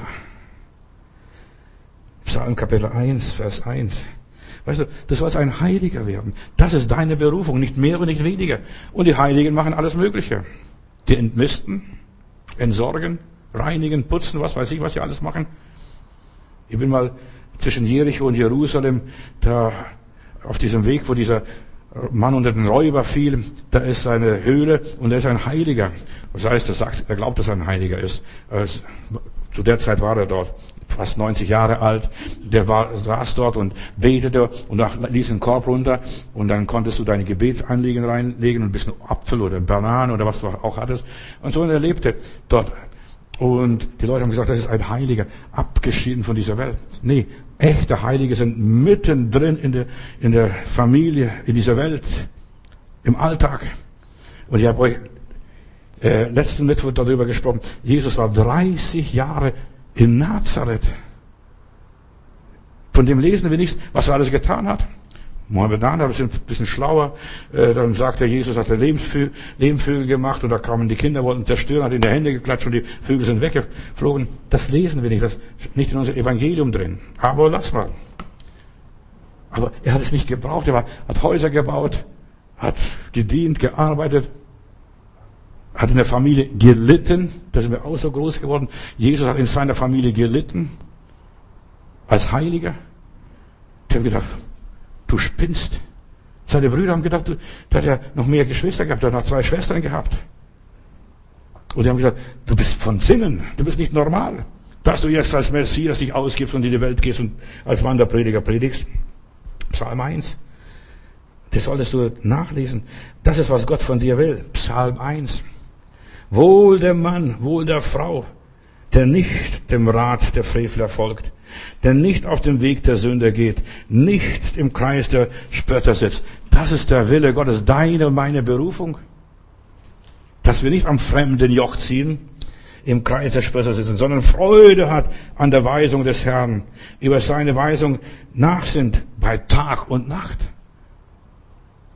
Psalm Kapitel eins, Vers eins. Weißt du, du sollst ein Heiliger werden. Das ist deine Berufung, nicht mehr und nicht weniger. Und die Heiligen machen alles Mögliche. Die entmisten, entsorgen, reinigen, putzen, was weiß ich, was sie alles machen. Ich bin mal zwischen Jericho und Jerusalem, da auf diesem Weg, wo dieser Mann unter den Räuber fiel, da ist eine Höhle und er ist ein Heiliger. Das heißt, er sagt, er glaubt, dass er ein Heiliger ist. Zu der Zeit war er dort, fast neunzig Jahre alt. Der war, saß dort und betete und ließ den Korb runter und dann konntest du deine Gebetsanliegen reinlegen und ein bisschen Apfel oder Bananen oder was du auch hattest. Und so und er lebte dort. Und die Leute haben gesagt, das ist ein Heiliger, abgeschieden von dieser Welt. Nee, echte Heilige sind mittendrin in der, in der Familie, in dieser Welt, im Alltag. Und ich habe euch äh, letzten Mittwoch darüber gesprochen. Jesus war dreißig Jahre in Nazareth. Von dem lesen wir nichts, was er alles getan hat. Mohammedaner sind ein bisschen schlauer. Äh, dann sagt er, Jesus hat Lebensvögel, Lebensvögel gemacht und da kamen die Kinder, wollten zerstören, hat in die Hände geklatscht und die Vögel sind weggeflogen. Das lesen wir nicht, das ist nicht in unserem Evangelium drin. Aber lass mal. Aber er hat es nicht gebraucht, er war, hat Häuser gebaut, hat gedient, gearbeitet, hat in der Familie gelitten. Da sind wir auch so groß geworden. Jesus hat in seiner Familie gelitten. Als Heiliger. Die haben gedacht, du spinnst. Seine Brüder haben gedacht, du, da hat er noch mehr Geschwister gehabt, er hat noch zwei Schwestern gehabt. Und die haben gesagt, du bist von Sinnen, du bist nicht normal. Dass du jetzt als Messias dich ausgibst und in die Welt gehst und als Wanderprediger predigst. Psalm eins. Das solltest du nachlesen. Das ist, was Gott von dir will. Psalm eins. Wohl der Mann, wohl der Frau, der nicht dem Rat der Frevler folgt, der nicht auf dem Weg der Sünder geht, nicht im Kreis der Spötter sitzt. Das ist der Wille Gottes, deine und meine Berufung. Dass wir nicht am fremden Joch ziehen, im Kreis der Spötter sitzen, sondern Freude hat an der Weisung des Herrn, über seine Weisung nachsinnt bei Tag und Nacht.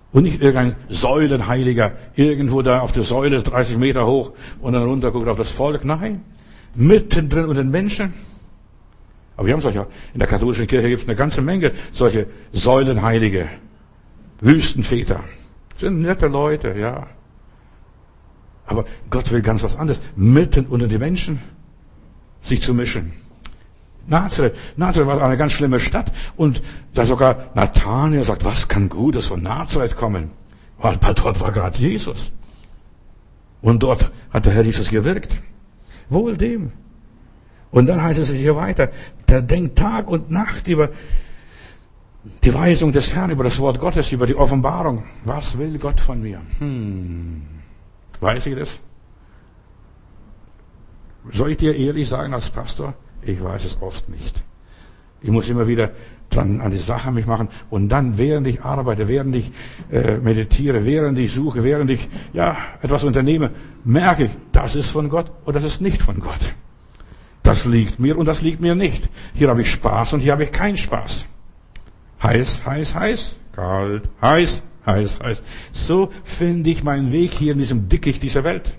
Und nicht irgendein Säulenheiliger, irgendwo da auf der Säule dreißig Meter hoch und dann runter guckt auf das Volk. Nein, mittendrin unter den Menschen. Aber wir haben solche, in der katholischen Kirche gibt es eine ganze Menge solche Säulenheilige, Wüstenväter. Sind nette Leute, ja. Aber Gott will ganz was anderes. Mitten unter die Menschen sich zu mischen. Nazareth, Nazareth war eine ganz schlimme Stadt. Und da sogar Nathanael sagt, was kann Gutes von Nazareth kommen? Weil dort war gerade Jesus. Und dort hat der Herr Jesus gewirkt. Wohl dem. Und dann heißt es hier weiter, der denkt Tag und Nacht über die Weisung des Herrn, über das Wort Gottes, über die Offenbarung. Was will Gott von mir? Hm. Weiß ich das? Soll ich dir ehrlich sagen als Pastor? Ich weiß es oft nicht. Ich muss immer wieder dran an die Sache mich machen und dann, während ich arbeite, während ich äh, meditiere, während ich suche, während ich ja etwas unternehme, merke ich, das ist von Gott und das ist nicht von Gott. Das liegt mir und das liegt mir nicht. Hier habe ich Spaß und hier habe ich keinen Spaß. Heiß, heiß, heiß, kalt, heiß, heiß, heiß. So finde ich meinen Weg hier in diesem Dickicht dieser Welt.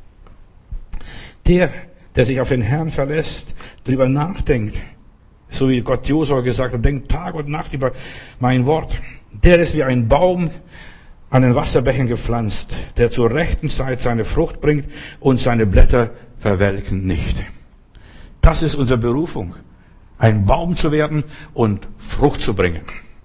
Der, der sich auf den Herrn verlässt, darüber nachdenkt, so wie Gott Josua gesagt hat, denkt Tag und Nacht über mein Wort. Der ist wie ein Baum an den Wasserbächen gepflanzt, der zur rechten Zeit seine Frucht bringt und seine Blätter verwelken nicht. Das ist unsere Berufung, ein Baum zu werden und Frucht zu bringen.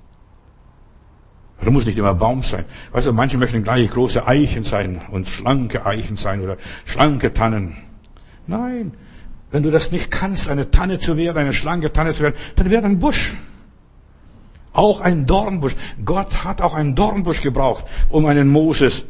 Du musst nicht immer Baum sein. Weißt du, manche möchten gleich große Eichen sein und schlanke Eichen sein oder schlanke Tannen. Nein, wenn du das nicht kannst, eine Tanne zu werden, eine schlanke Tanne zu werden, dann werde ein Busch. Auch ein Dornbusch. Gott hat auch einen Dornbusch gebraucht, um einen Moses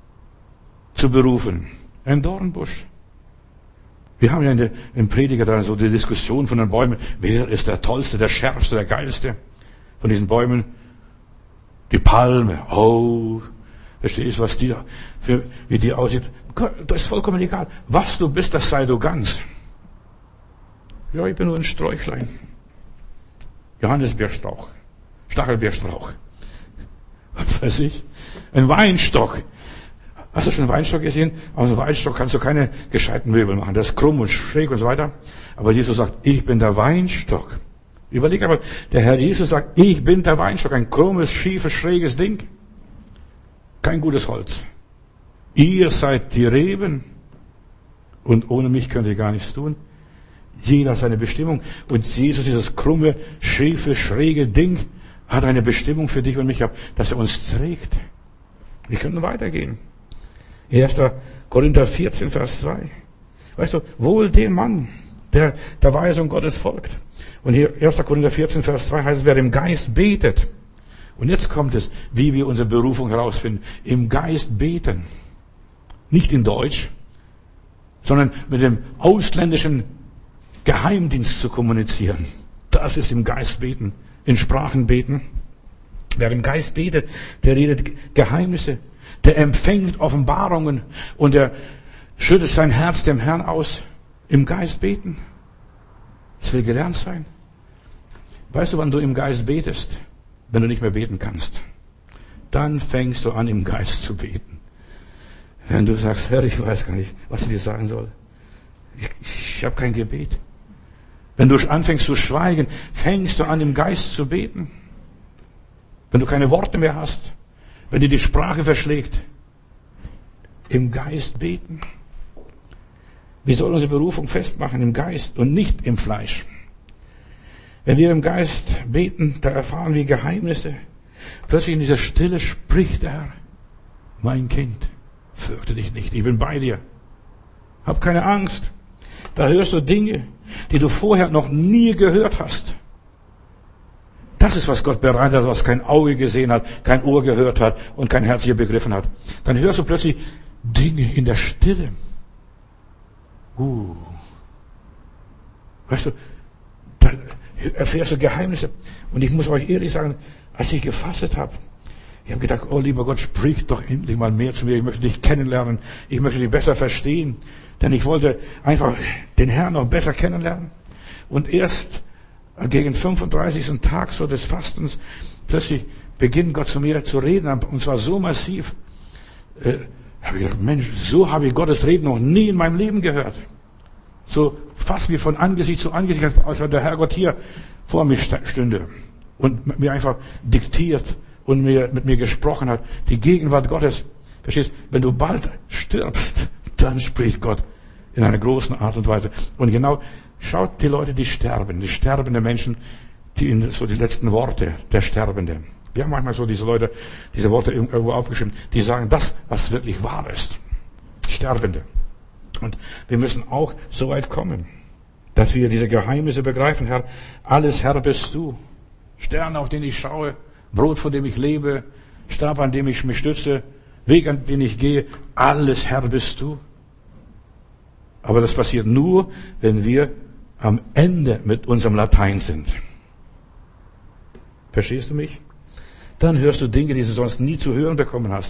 zu berufen. Ein Dornbusch. Wir haben ja in der, im Prediger da so die Diskussion von den Bäumen. Wer ist der tollste, der schärfste, der geilste von diesen Bäumen? Die Palme. Oh, verstehst du, was die, für, wie die aussieht? Das ist vollkommen egal. Was du bist, das sei du ganz. Ja, ich bin nur ein Sträuchlein. Johannisbeerstrauch. Stachelbeerstrauch. Was weiß ich? Ein Weinstock. Hast du schon einen Weinstock gesehen? Aus dem Weinstock kannst du keine gescheiten Möbel machen. Das ist krumm und schräg und so weiter. Aber Jesus sagt, ich bin der Weinstock. Überleg aber, der Herr Jesus sagt, ich bin der Weinstock. Ein krummes, schiefes, schräges Ding. Kein gutes Holz. Ihr seid die Reben. Und ohne mich könnt ihr gar nichts tun. Jeder hat seine Bestimmung. Und Jesus, dieses krumme, schiefe, schräge Ding, hat eine Bestimmung für dich und mich, dass er uns trägt. Wir können weitergehen. erster Korinther vierzehn, Vers zwei. Weißt du, wohl dem Mann, der der Weisung Gottes folgt. Und hier erster Korinther vierzehn, Vers zwei heißt es, wer im Geist betet. Und jetzt kommt es, wie wir unsere Berufung herausfinden. Im Geist beten. Nicht in Deutsch, sondern mit dem ausländischen Geheimdienst zu kommunizieren. Das ist im Geist beten. In Sprachen beten. Wer im Geist betet, der redet Geheimnisse. Der empfängt Offenbarungen und er schüttet sein Herz dem Herrn aus. Im Geist beten. Das will gelernt sein. Weißt du, wann du im Geist betest? Wenn du nicht mehr beten kannst. Dann fängst du an, im Geist zu beten. Wenn du sagst, Herr, ich weiß gar nicht, was ich dir sagen soll. Ich, ich habe kein Gebet. Wenn du anfängst zu schweigen, fängst du an, im Geist zu beten. Wenn du keine Worte mehr hast, wenn dir die Sprache verschlägt, im Geist beten. Wir sollen unsere Berufung festmachen im Geist und nicht im Fleisch. Wenn wir im Geist beten, da erfahren wir Geheimnisse. Plötzlich in dieser Stille spricht der Herr, mein Kind, fürchte dich nicht, ich bin bei dir. Hab keine Angst. Da hörst du Dinge, die du vorher noch nie gehört hast. Das ist, was Gott bereitet hat, was kein Auge gesehen hat, kein Ohr gehört hat und kein Herz hier begriffen hat. Dann hörst du plötzlich Dinge in der Stille. Uh. Weißt du, da erfährst du Geheimnisse. Und ich muss euch ehrlich sagen, als ich gefastet habe, ich habe gedacht, oh lieber Gott, sprich doch endlich mal mehr zu mir. Ich möchte dich kennenlernen. Ich möchte dich besser verstehen. Denn ich wollte einfach den Herrn noch besser kennenlernen. Und erst Gegen fünfunddreißigsten Tag so des Fastens, plötzlich beginnt Gott zu mir zu reden, und zwar so massiv. Äh, habe ich gedacht, Mensch, so habe ich Gottes Reden noch nie in meinem Leben gehört. So fast wie von Angesicht zu Angesicht, als wenn der Herrgott hier vor mir stünde und mir einfach diktiert und mir, mit mir gesprochen hat. Die Gegenwart Gottes. Verstehst? Wenn du bald stirbst, dann spricht Gott in einer großen Art und Weise. Und genau, schaut die Leute, die sterben, die sterbenden Menschen, die in so die letzten Worte der Sterbende. Wir haben manchmal so diese Leute, diese Worte irgendwo aufgeschrieben, die sagen das, was wirklich wahr ist. Sterbende. Und wir müssen auch so weit kommen, dass wir diese Geheimnisse begreifen, Herr. Alles, Herr, bist du. Stern, auf den ich schaue, Brot, von dem ich lebe, Stab, an dem ich mich stütze, Weg, an den ich gehe. Alles, Herr, bist du. Aber das passiert nur, wenn wir am Ende mit unserem Latein sind. Verstehst du mich? Dann hörst du Dinge, die du sonst nie zu hören bekommen hast.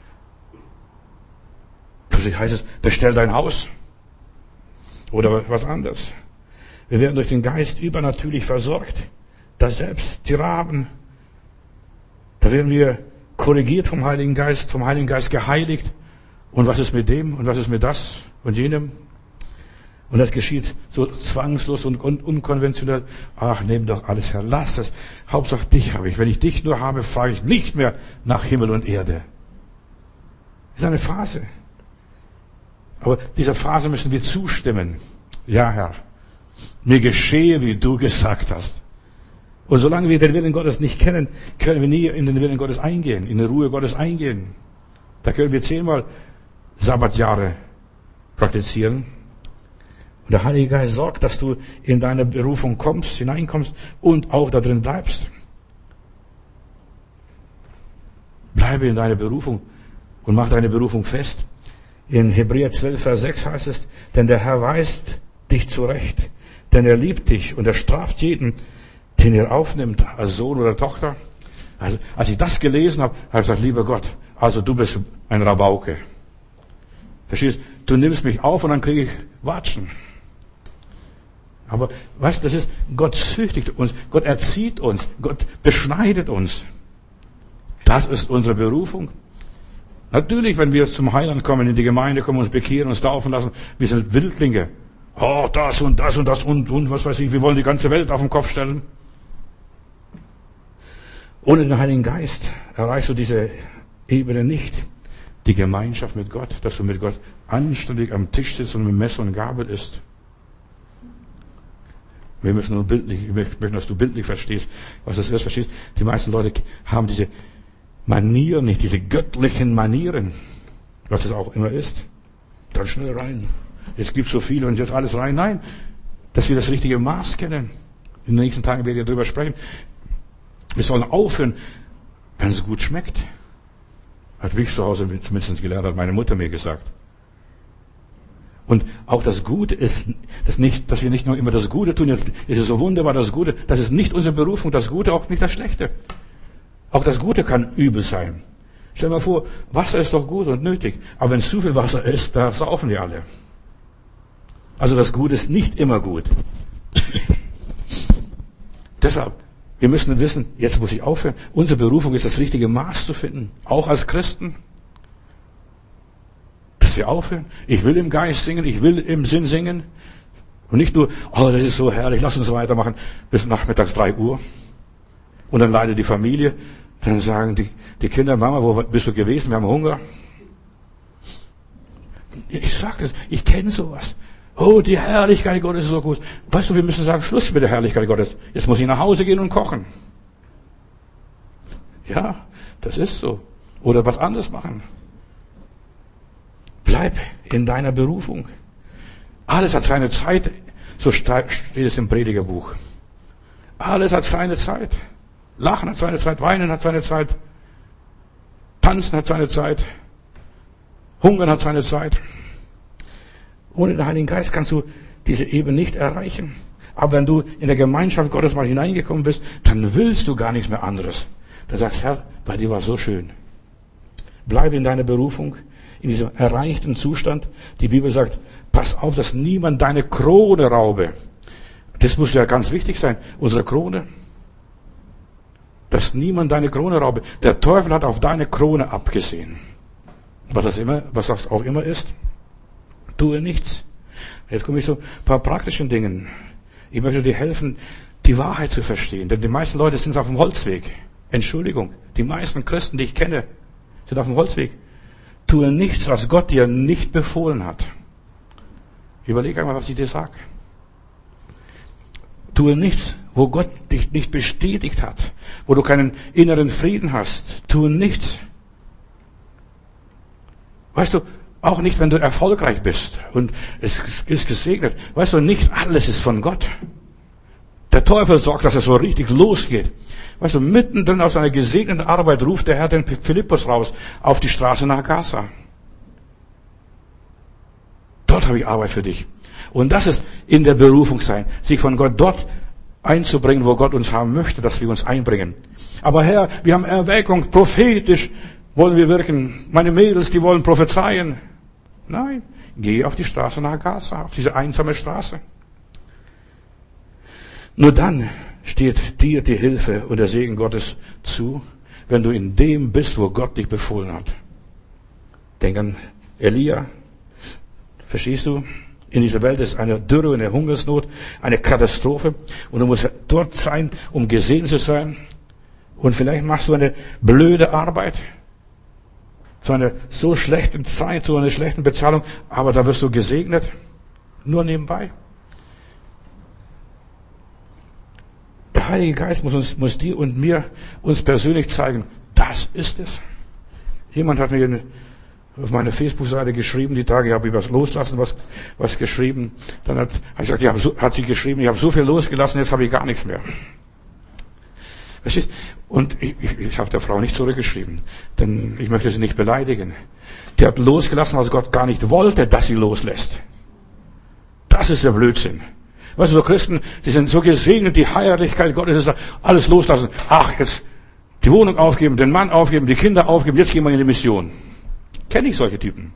Plötzlich heißt es, bestell dein Haus. Oder was anderes. Wir werden durch den Geist übernatürlich versorgt. Da selbst die Raben. Da werden wir korrigiert vom Heiligen Geist, vom Heiligen Geist geheiligt. Und was ist mit dem? Und was ist mit das und jenem? Und das geschieht so zwangslos und un- unkonventionell. Ach, nimm doch alles, Herr, lass es. Hauptsache dich habe ich. Wenn ich dich nur habe, frage ich nicht mehr nach Himmel und Erde. Das ist eine Phase. Aber dieser Phase müssen wir zustimmen. Ja, Herr, mir geschehe, wie du gesagt hast. Und solange wir den Willen Gottes nicht kennen, können wir nie in den Willen Gottes eingehen, in die Ruhe Gottes eingehen. Da können wir zehnmal Sabbatjahre praktizieren. Und der Heilige Geist sorgt, dass du in deine Berufung kommst, hineinkommst und auch da drin bleibst. Bleibe in deiner Berufung und mach deine Berufung fest. In Hebräer zwölf, Vers sechs heißt es, denn der Herr weist dich zurecht, denn er liebt dich und er straft jeden, den er aufnimmt, als Sohn oder Tochter. Also, als ich das gelesen habe, habe ich gesagt, lieber Gott, also du bist ein Rabauke. Verstehst? Du nimmst mich auf und dann kriege ich Watschen. Aber weißt, das ist, Gott züchtigt uns, Gott erzieht uns, Gott beschneidet uns. Das ist unsere Berufung. Natürlich, wenn wir zum Heiland kommen, in die Gemeinde kommen, uns bekehren, uns taufen lassen, wir sind Wildlinge. Oh, das und das und das und, und was weiß ich, wir wollen die ganze Welt auf den Kopf stellen. Ohne den Heiligen Geist erreichst du diese Ebene nicht. Die Gemeinschaft mit Gott, dass du mit Gott anständig am Tisch sitzt und mit Messer und Gabel isst. Wir müssen nur bildlich, ich möchte, dass du bildlich verstehst, was das ist, verstehst. Die meisten Leute haben diese Manieren nicht, diese göttlichen Manieren, was es auch immer ist. Dann schnell rein. Es gibt so viel und jetzt alles rein. Nein, dass wir das richtige Maß kennen. In den nächsten Tagen werden wir darüber sprechen. Wir sollen aufhören, wenn es gut schmeckt. Hat wie ich zu Hause zumindest gelernt, hat meine Mutter mir gesagt. Und auch das Gute ist, dass, nicht, dass wir nicht nur immer das Gute tun, jetzt ist es so wunderbar, das Gute, das ist nicht unsere Berufung, das Gute auch nicht das Schlechte. Auch das Gute kann übel sein. Stell dir mal vor, Wasser ist doch gut und nötig, aber wenn es zu viel Wasser ist, da saufen wir alle. Also das Gute ist nicht immer gut. Deshalb, wir müssen wissen, jetzt muss ich aufhören, unsere Berufung ist das richtige Maß zu finden, auch als Christen. Dass wir aufhören. Ich will im Geist singen, ich will im Sinn singen. Und nicht nur, oh, das ist so herrlich, lass uns weitermachen bis nachmittags drei Uhr. Und dann leidet die Familie. Dann sagen die, die Kinder, Mama, wo bist du gewesen? Wir haben Hunger. Ich sag das, ich kenne sowas. Oh, die Herrlichkeit Gottes ist so gut. Weißt du, wir müssen sagen, Schluss mit der Herrlichkeit Gottes. Jetzt muss ich nach Hause gehen und kochen. Ja, das ist so. Oder was anderes machen. Bleib in deiner Berufung. Alles hat seine Zeit. So steht es im Predigerbuch. Alles hat seine Zeit. Lachen hat seine Zeit. Weinen hat seine Zeit. Tanzen hat seine Zeit. Hungern hat seine Zeit. Ohne den Heiligen Geist kannst du diese Ebene nicht erreichen. Aber wenn du in der Gemeinschaft Gottes mal hineingekommen bist, dann willst du gar nichts mehr anderes. Dann sagst, Herr, bei dir war es so schön. Bleibe in deiner Berufung, in diesem erreichten Zustand. Die Bibel sagt, pass auf, dass niemand deine Krone raube. Das muss ja ganz wichtig sein. Unsere Krone. Dass niemand deine Krone raube. Der Teufel hat auf deine Krone abgesehen. Was das immer, was das auch immer ist. Tue nichts. Jetzt komme ich zu ein paar praktischen Dingen. Ich möchte dir helfen, die Wahrheit zu verstehen. Denn die meisten Leute sind auf dem Holzweg. Entschuldigung. Die meisten Christen, die ich kenne, sind auf dem Holzweg. Tue nichts, was Gott dir nicht befohlen hat. Überleg einmal, was ich dir sage. Tue nichts, wo Gott dich nicht bestätigt hat, wo du keinen inneren Frieden hast. Tue nichts. Weißt du, auch nicht, wenn du erfolgreich bist und es ist gesegnet. Weißt du, nicht alles ist von Gott. Der Teufel sorgt, dass es so richtig losgeht. Weißt du, mittendrin aus einer gesegneten Arbeit ruft der Herr den Philippus raus auf die Straße nach Gaza. Dort habe ich Arbeit für dich. Und das ist in der Berufung sein, sich von Gott dort einzubringen, wo Gott uns haben möchte, dass wir uns einbringen. Aber Herr, wir haben Erweckung, prophetisch wollen wir wirken. Meine Mädels, die wollen prophezeien. Nein, geh auf die Straße nach Gaza, auf diese einsame Straße. Nur dann steht dir die Hilfe und der Segen Gottes zu, wenn du in dem bist, wo Gott dich befohlen hat. Denk an Elia. Verstehst du? In dieser Welt ist eine Dürre, eine Hungersnot, eine Katastrophe. Und du musst dort sein, um gesehen zu sein. Und vielleicht machst du eine blöde Arbeit. Zu einer so schlechten Zeit, zu einer schlechten Bezahlung. Aber da wirst du gesegnet. Nur nebenbei. Der Heilige Geist muss uns, muss dir und mir uns persönlich zeigen, das ist es. Jemand hat mir auf meine Facebook-Seite geschrieben, die Tage, ich habe über das Loslassen was, was geschrieben. Dann hat, hat, gesagt, ich habe so, hat sie geschrieben, ich habe so viel losgelassen, jetzt habe ich gar nichts mehr. Verstehst? Und ich, ich, ich habe der Frau nicht zurückgeschrieben, denn ich möchte sie nicht beleidigen. Die hat losgelassen, was Gott gar nicht wollte, dass sie loslässt. Das ist der Blödsinn. Weißt du, so Christen, die sind so gesegnet, die Heiligkeit Gottes ist alles loslassen. Ach, jetzt die Wohnung aufgeben, den Mann aufgeben, die Kinder aufgeben, jetzt gehen wir in die Mission. Kenne ich solche Typen.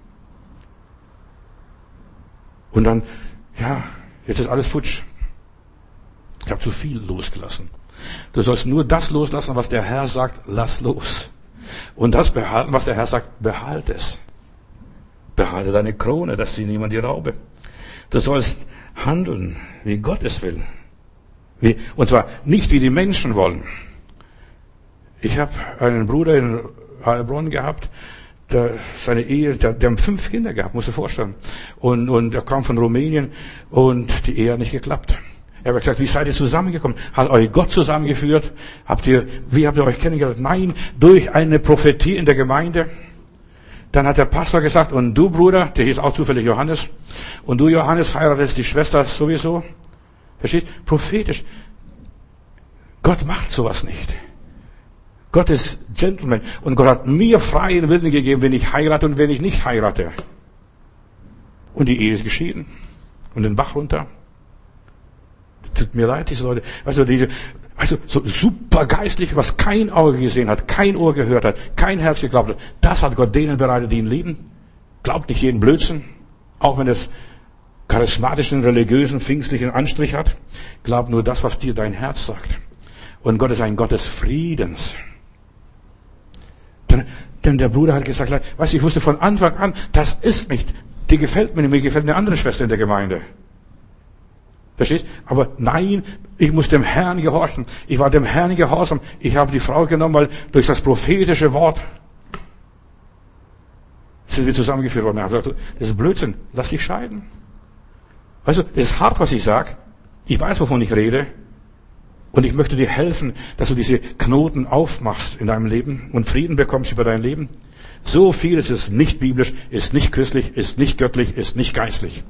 Und dann, ja, jetzt ist alles futsch. Ich habe zu viel losgelassen. Du sollst nur das loslassen, was der Herr sagt, lass los. Und das behalten, was der Herr sagt, behalte es. Behalte deine Krone, dass sie niemand dir raube. Du sollst handeln, wie Gott es will. Wie, und zwar nicht, wie die Menschen wollen. Ich habe einen Bruder in Heilbronn gehabt, der, seine Ehe, der, der haben fünf Kinder gehabt, musst du dir vorstellen. Und, und er kam von Rumänien und die Ehe hat nicht geklappt. Er hat gesagt, wie seid ihr zusammengekommen? Hat euch Gott zusammengeführt? Habt ihr, wie habt ihr euch kennengelernt? Nein, durch eine Prophetie in der Gemeinde. Dann hat der Pastor gesagt, und du Bruder, der hieß auch zufällig Johannes, und du Johannes heiratest die Schwester sowieso. Versteht? Prophetisch. Gott macht sowas nicht. Gott ist Gentleman. Und Gott hat mir freien Willen gegeben, wenn ich heirate und wenn ich nicht heirate. Und die Ehe ist geschieden. Und den Bach runter. Tut mir leid, diese Leute. Weißt du, diese, weißt du, so super geistlich, was kein Auge gesehen hat, kein Ohr gehört hat, kein Herz geglaubt hat. Das hat Gott denen bereitet, die ihn lieben. Glaubt nicht jeden Blödsinn. Auch wenn es charismatischen, religiösen, pfingstlichen Anstrich hat. Glaub nur das, was dir dein Herz sagt. Und Gott ist ein Gott des Friedens. Denn, denn der Bruder hat gesagt, weißt du, ich wusste von Anfang an, das ist nicht, die gefällt mir nicht, mir gefällt eine andere Schwester in der Gemeinde. Verstehst? Aber nein, ich muss dem Herrn gehorchen. Ich war dem Herrn gehorsam. Ich habe die Frau genommen, weil durch das prophetische Wort sind wir zusammengeführt worden. Ich habe gesagt, das ist Blödsinn, lass dich scheiden. Weißt du, das ist hart, was ich sage. Ich weiß, wovon ich rede. Und ich möchte dir helfen, dass du diese Knoten aufmachst in deinem Leben und Frieden bekommst über dein Leben. So vieles ist nicht biblisch, ist nicht christlich, ist nicht göttlich, ist nicht geistlich.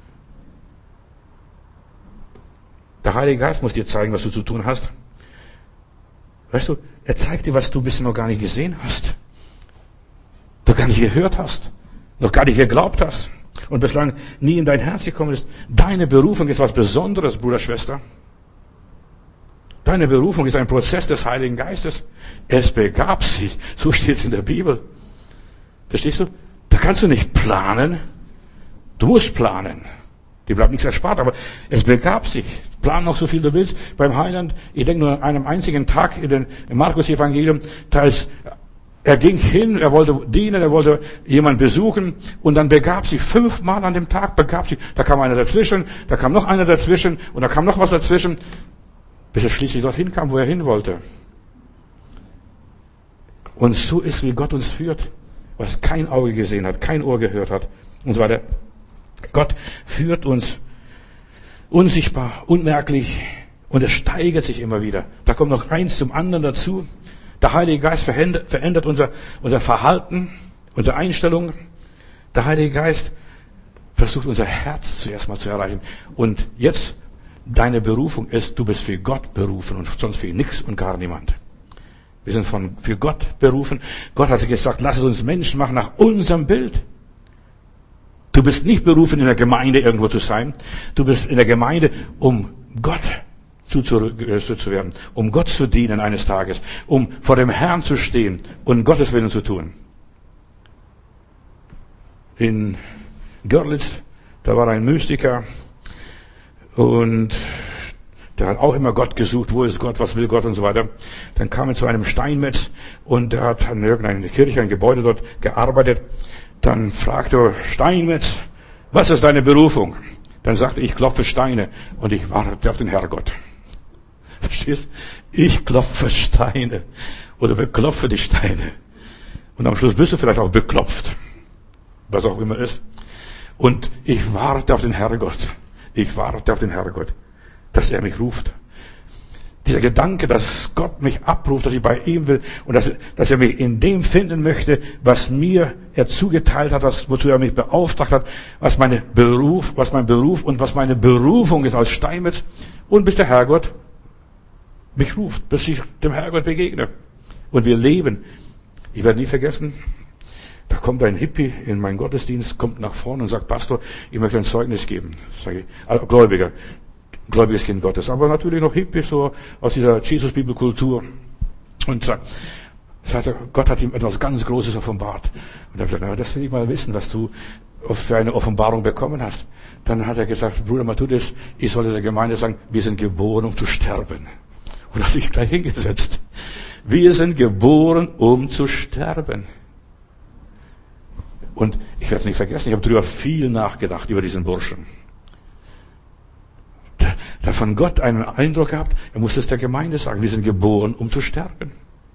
Der Heilige Geist muss dir zeigen, was du zu tun hast. Weißt du, er zeigt dir, was du bisher noch gar nicht gesehen hast. Noch gar nicht gehört hast. Noch gar nicht geglaubt hast. Und bislang nie in dein Herz gekommen ist. Deine Berufung ist was Besonderes, Bruder, Schwester. Deine Berufung ist ein Prozess des Heiligen Geistes. Es begab sich. So steht es in der Bibel. Verstehst du? Da kannst du nicht planen. Du musst planen. Dir bleibt nichts erspart, aber es begab sich. Plan noch so viel du willst beim Heiland. Ich denke nur an einen einzigen Tag in dem Markus-Evangelium. Da ist, er ging hin, er wollte dienen, er wollte jemanden besuchen und dann begab sich fünfmal an dem Tag, begab sich, da kam einer dazwischen, da kam noch einer dazwischen und da kam noch was dazwischen, bis er schließlich dorthin kam, wo er hin wollte. Und so ist, wie Gott uns führt, was kein Auge gesehen hat, kein Ohr gehört hat und so weiter. Gott führt uns unsichtbar, unmerklich und es steigert sich immer wieder. Da kommt noch eins zum anderen dazu. Der Heilige Geist verändert unser, unser Verhalten, unsere Einstellung. Der Heilige Geist versucht unser Herz zuerst mal zu erreichen. Und jetzt, deine Berufung ist, du bist für Gott berufen und sonst für nichts und gar niemand. Wir sind von, für Gott berufen. Gott hat gesagt, lasst uns Menschen machen nach unserem Bild. Du bist nicht berufen, in der Gemeinde irgendwo zu sein. Du bist in der Gemeinde, um Gott zugerüstet zu werden, um Gott zu dienen eines Tages, um vor dem Herrn zu stehen und Gottes Willen zu tun. In Görlitz, da war ein Mystiker und der hat auch immer Gott gesucht, wo ist Gott, was will Gott und so weiter. Dann kam er zu einem Steinmetz und der hat an irgendeiner Kirche, ein Gebäude dort gearbeitet. Dann fragte er Steinmetz, was ist deine Berufung? Dann sagte ich, klopfe Steine und ich warte auf den Herrgott. Verstehst? Ich klopfe Steine oder beklopfe die Steine. Und am Schluss bist du vielleicht auch beklopft, was auch immer ist. Und ich warte auf den Herrgott. Ich warte auf den Herrgott, dass er mich ruft. Dieser Gedanke, dass Gott mich abruft, dass ich bei ihm will und dass, dass er mich in dem finden möchte, was mir er zugeteilt hat, was, wozu er mich beauftragt hat, was meine Beruf, was mein Beruf und was meine Berufung ist als Steinmetz und bis der Herrgott mich ruft, bis ich dem Herrgott begegne. Und wir leben. Ich werde nie vergessen, da kommt ein Hippie in meinen Gottesdienst, kommt nach vorne und sagt, Pastor, ich möchte ein Zeugnis geben. Sage ich, also Gläubiger. Gläubiges Kind Gottes, aber natürlich noch Hippie, so aus dieser Jesus-Bibel-Kultur. Und sagt, sagt er, Gott hat ihm etwas ganz Großes offenbart. Und er hat gesagt, na, das will ich mal wissen, was du für eine Offenbarung bekommen hast. Dann hat er gesagt, Bruder Matthäus, ich sollte der Gemeinde sagen, wir sind geboren, um zu sterben. Und hat sich gleich hingesetzt. Wir sind geboren, um zu sterben. Und ich werde es nicht vergessen, ich habe darüber viel nachgedacht, über diesen Burschen. Der hat von Gott einen Eindruck gehabt, er musste es der Gemeinde sagen, wir sind geboren, um zu sterben.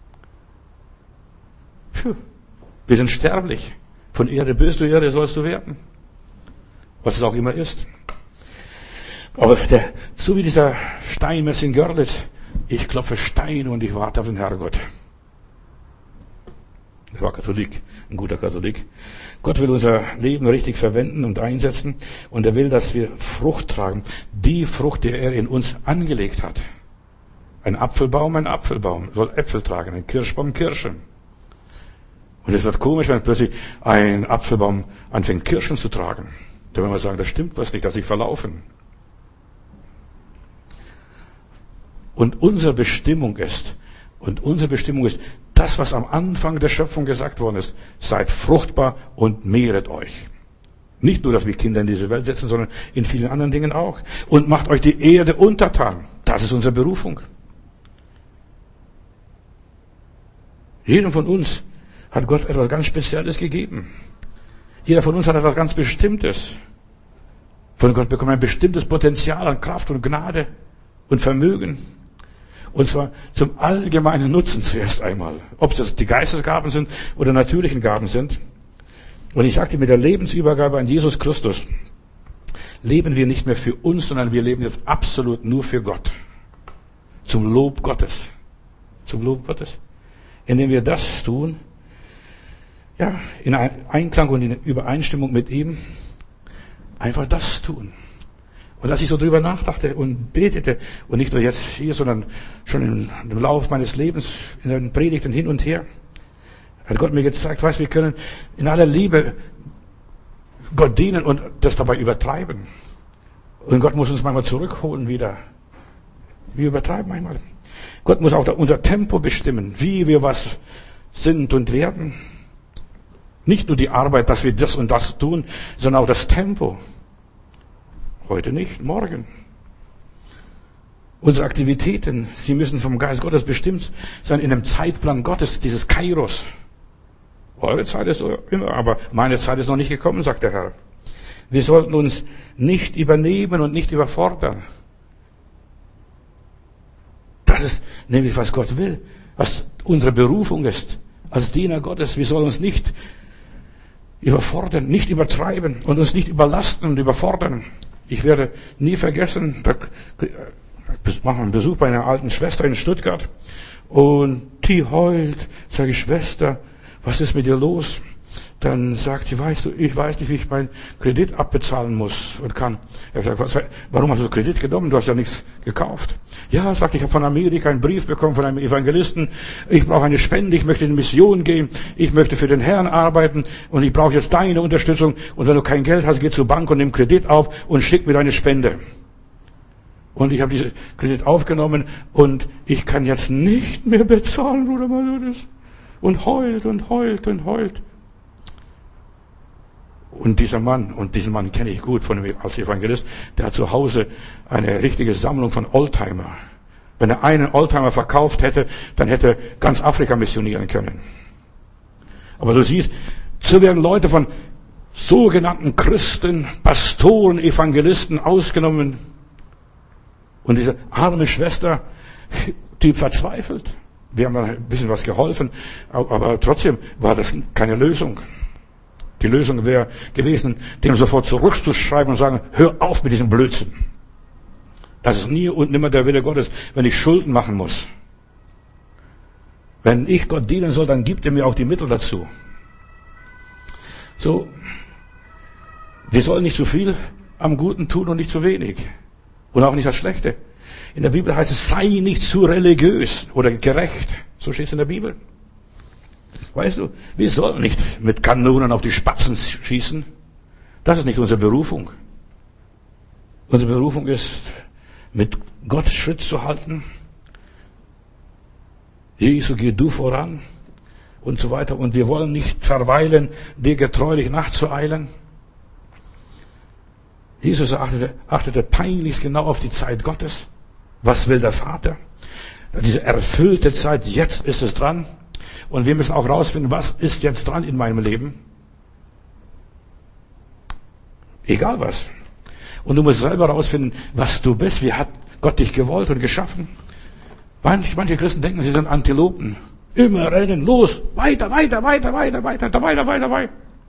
Puh, wir sind sterblich. Von Erde bist du, Erde sollst du werden. Was es auch immer ist. Aber der, so wie dieser Steinmetz in Görlitz, ich klopfe Steine und ich warte auf den Herrgott. Er war Katholik, ein guter Katholik. Gott will unser Leben richtig verwenden und einsetzen und er will, dass wir Frucht tragen. Die Frucht, die er in uns angelegt hat. Ein Apfelbaum, ein Apfelbaum soll Äpfel tragen, ein Kirschbaum, Kirschen. Und es wird komisch, wenn plötzlich ein Apfelbaum anfängt, Kirschen zu tragen. Da will man sagen, das stimmt was nicht, dass sich verlaufen. Und unsere Bestimmung ist, und unsere Bestimmung ist, das, was am Anfang der Schöpfung gesagt worden ist, seid fruchtbar und mehret euch. Nicht nur, dass wir Kinder in diese Welt setzen, sondern in vielen anderen Dingen auch. Und macht euch die Erde untertan. Das ist unsere Berufung. Jedem von uns hat Gott etwas ganz Spezielles gegeben. Jeder von uns hat etwas ganz Bestimmtes. Von Gott bekommt ein bestimmtes Potenzial an Kraft und Gnade und Vermögen. Und zwar zum allgemeinen Nutzen zuerst einmal. Ob es jetzt die Geistesgaben sind oder natürlichen Gaben sind. Und ich sagte, mit der Lebensübergabe an Jesus Christus leben wir nicht mehr für uns, sondern wir leben jetzt absolut nur für Gott. Zum Lob Gottes. Zum Lob Gottes. Indem wir das tun, ja, in Einklang und in Übereinstimmung mit ihm, einfach das tun. Und als ich so drüber nachdachte und betete, und nicht nur jetzt hier, sondern schon im Lauf meines Lebens, in den Predigten hin und her, hat Gott mir gezeigt, weißt, wir können in aller Liebe Gott dienen und das dabei übertreiben. Und Gott muss uns manchmal zurückholen wieder. Wir übertreiben manchmal. Gott muss auch unser Tempo bestimmen, wie wir was sind und werden. Nicht nur die Arbeit, dass wir das und das tun, sondern auch das Tempo. Heute nicht, morgen. Unsere Aktivitäten, sie müssen vom Geist Gottes bestimmt sein, in einem Zeitplan Gottes, dieses Kairos. Eure Zeit ist immer, aber meine Zeit ist noch nicht gekommen, sagt der Herr. Wir sollten uns nicht übernehmen und nicht überfordern. Das ist nämlich, was Gott will, was unsere Berufung ist, als Diener Gottes. Wir sollen uns nicht überfordern, nicht übertreiben und uns nicht überlasten und überfordern. Ich werde nie vergessen, da machen wir einen Besuch bei einer alten Schwester in Stuttgart und die heult. Sage ich, Schwester, was ist mit dir los? Dann sagt sie, weißt du, ich weiß nicht, wie ich meinen Kredit abbezahlen muss und kann. Er sagt, was, warum hast du Kredit genommen? Du hast ja nichts gekauft. Ja, sagt, ich habe von Amerika einen Brief bekommen von einem Evangelisten. Ich brauche eine Spende, ich möchte in Mission gehen, ich möchte für den Herrn arbeiten und ich brauche jetzt deine Unterstützung. Und wenn du kein Geld hast, geh zur Bank und nimm Kredit auf und schick mir deine Spende. Und ich habe diesen Kredit aufgenommen und ich kann jetzt nicht mehr bezahlen, Bruder Malodis. Und heult und heult und heult. Und dieser Mann, und diesen Mann kenne ich gut von dem, als Evangelist, der hat zu Hause eine richtige Sammlung von Oldtimer. Wenn er einen Oldtimer verkauft hätte, dann hätte er ganz Afrika missionieren können. Aber du siehst, so werden Leute von sogenannten Christen, Pastoren, Evangelisten ausgenommen. Und diese arme Schwester, die verzweifelt. Wir haben ein bisschen was geholfen, aber trotzdem war das keine Lösung. Die Lösung wäre gewesen, dem sofort zurückzuschreiben und sagen, hör auf mit diesem Blödsinn. Das ist nie und nimmer der Wille Gottes, wenn ich Schulden machen muss. Wenn ich Gott dienen soll, dann gibt er mir auch die Mittel dazu. So, wir sollen nicht zu viel am Guten tun und nicht zu wenig. Und auch nicht das Schlechte. In der Bibel heißt es, sei nicht zu religiös oder gerecht. So steht es in der Bibel. Weißt du, wir sollen nicht mit Kanonen auf die Spatzen schießen. Das ist nicht unsere Berufung. Unsere Berufung ist, mit Gott Schritt zu halten. Jesu, geh du voran. Und so weiter. Und wir wollen nicht verweilen, dir getreulich nachzueilen. Jesus achtete, achtete peinlichst genau auf die Zeit Gottes. Was will der Vater? Diese erfüllte Zeit, jetzt ist es dran. Und wir müssen auch rausfinden, was ist jetzt dran in meinem Leben. Egal was. Und du musst selber rausfinden, was du bist. Wie hat Gott dich gewollt und geschaffen? Manche, manche Christen denken, sie sind Antilopen. Immer rennen, los, weiter, weiter, weiter, weiter, weiter, weiter, weiter, weiter.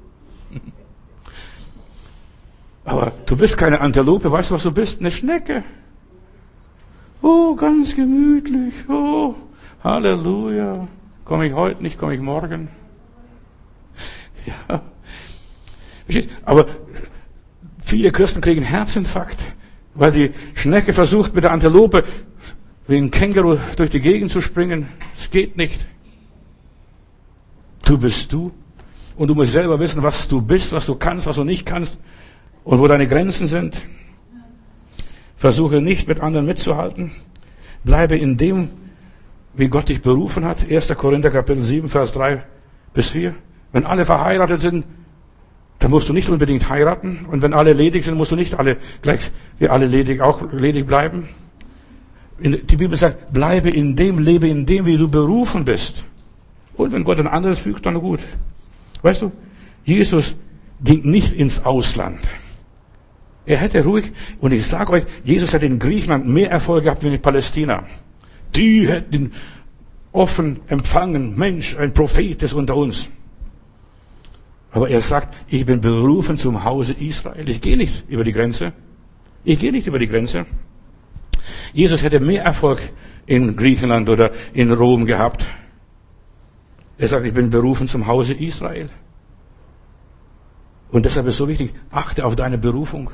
Aber du bist keine Antilope, weißt du, was du bist? Eine Schnecke. Oh, ganz gemütlich. Oh, Halleluja. Komme ich heute nicht, komme ich morgen. Ja. Aber viele Christen kriegen Herzinfarkt, weil die Schnecke versucht, mit der Antilope wie ein Känguru durch die Gegend zu springen. Es geht nicht. Du bist du. Und du musst selber wissen, was du bist, was du kannst, was du nicht kannst und wo deine Grenzen sind. Versuche nicht, mit anderen mitzuhalten. Bleibe in dem, wie Gott dich berufen hat. erster Korinther Kapitel sieben, Vers drei bis vier. Wenn alle verheiratet sind, dann musst du nicht unbedingt heiraten. Und wenn alle ledig sind, musst du nicht alle gleich wie alle ledig auch ledig bleiben. Die Bibel sagt, bleibe in dem, lebe in dem, wie du berufen bist. Und wenn Gott ein anderes fügt, dann gut. Weißt du, Jesus ging nicht ins Ausland. Er hätte ruhig, und ich sage euch, Jesus hat in Griechenland mehr Erfolg gehabt wie in Palästina. Die hätten ihn offen empfangen. Mensch, ein Prophet ist unter uns. Aber er sagt, ich bin berufen zum Hause Israel. Ich gehe nicht über die Grenze. Ich gehe nicht über die Grenze. Jesus hätte mehr Erfolg in Griechenland oder in Rom gehabt. Er sagt, ich bin berufen zum Hause Israel. Und deshalb ist so wichtig, achte auf deine Berufung.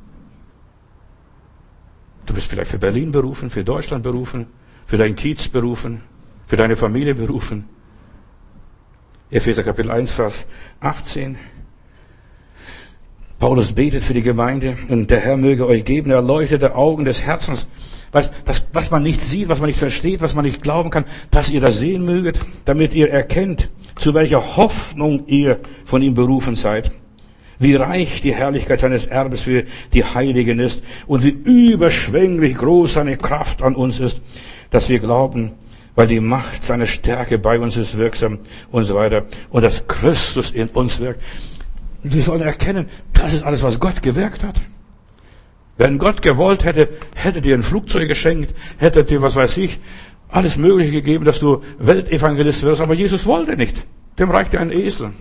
Du bist vielleicht für Berlin berufen, für Deutschland berufen, für deinen Kiez berufen, für deine Familie berufen. Epheser Kapitel eins, Vers achtzehn. Paulus betet für die Gemeinde und der Herr möge euch geben erleuchtete Augen des Herzens. Was, das, was man nicht sieht, was man nicht versteht, was man nicht glauben kann, dass ihr das sehen möget, damit ihr erkennt, zu welcher Hoffnung ihr von ihm berufen seid. wie reich die Herrlichkeit seines Erbes für die Heiligen ist und wie überschwänglich groß seine Kraft an uns ist, dass wir glauben, weil die Macht seiner Stärke bei uns ist wirksam und so weiter und dass Christus in uns wirkt. Wir sollen erkennen, das ist alles, was Gott gewirkt hat. Wenn Gott gewollt hätte, hätte dir ein Flugzeug geschenkt, hätte dir, was weiß ich, alles Mögliche gegeben, dass du Weltevangelist wirst, aber Jesus wollte nicht. Dem reichte ein Esel.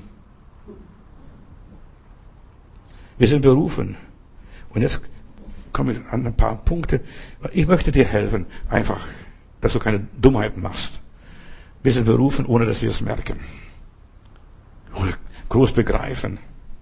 Wir sind berufen. Und jetzt komme ich an ein paar Punkte. Ich möchte dir helfen, einfach, dass du keine Dummheiten machst. Wir sind berufen, ohne dass wir es merken. Oder groß begreifen.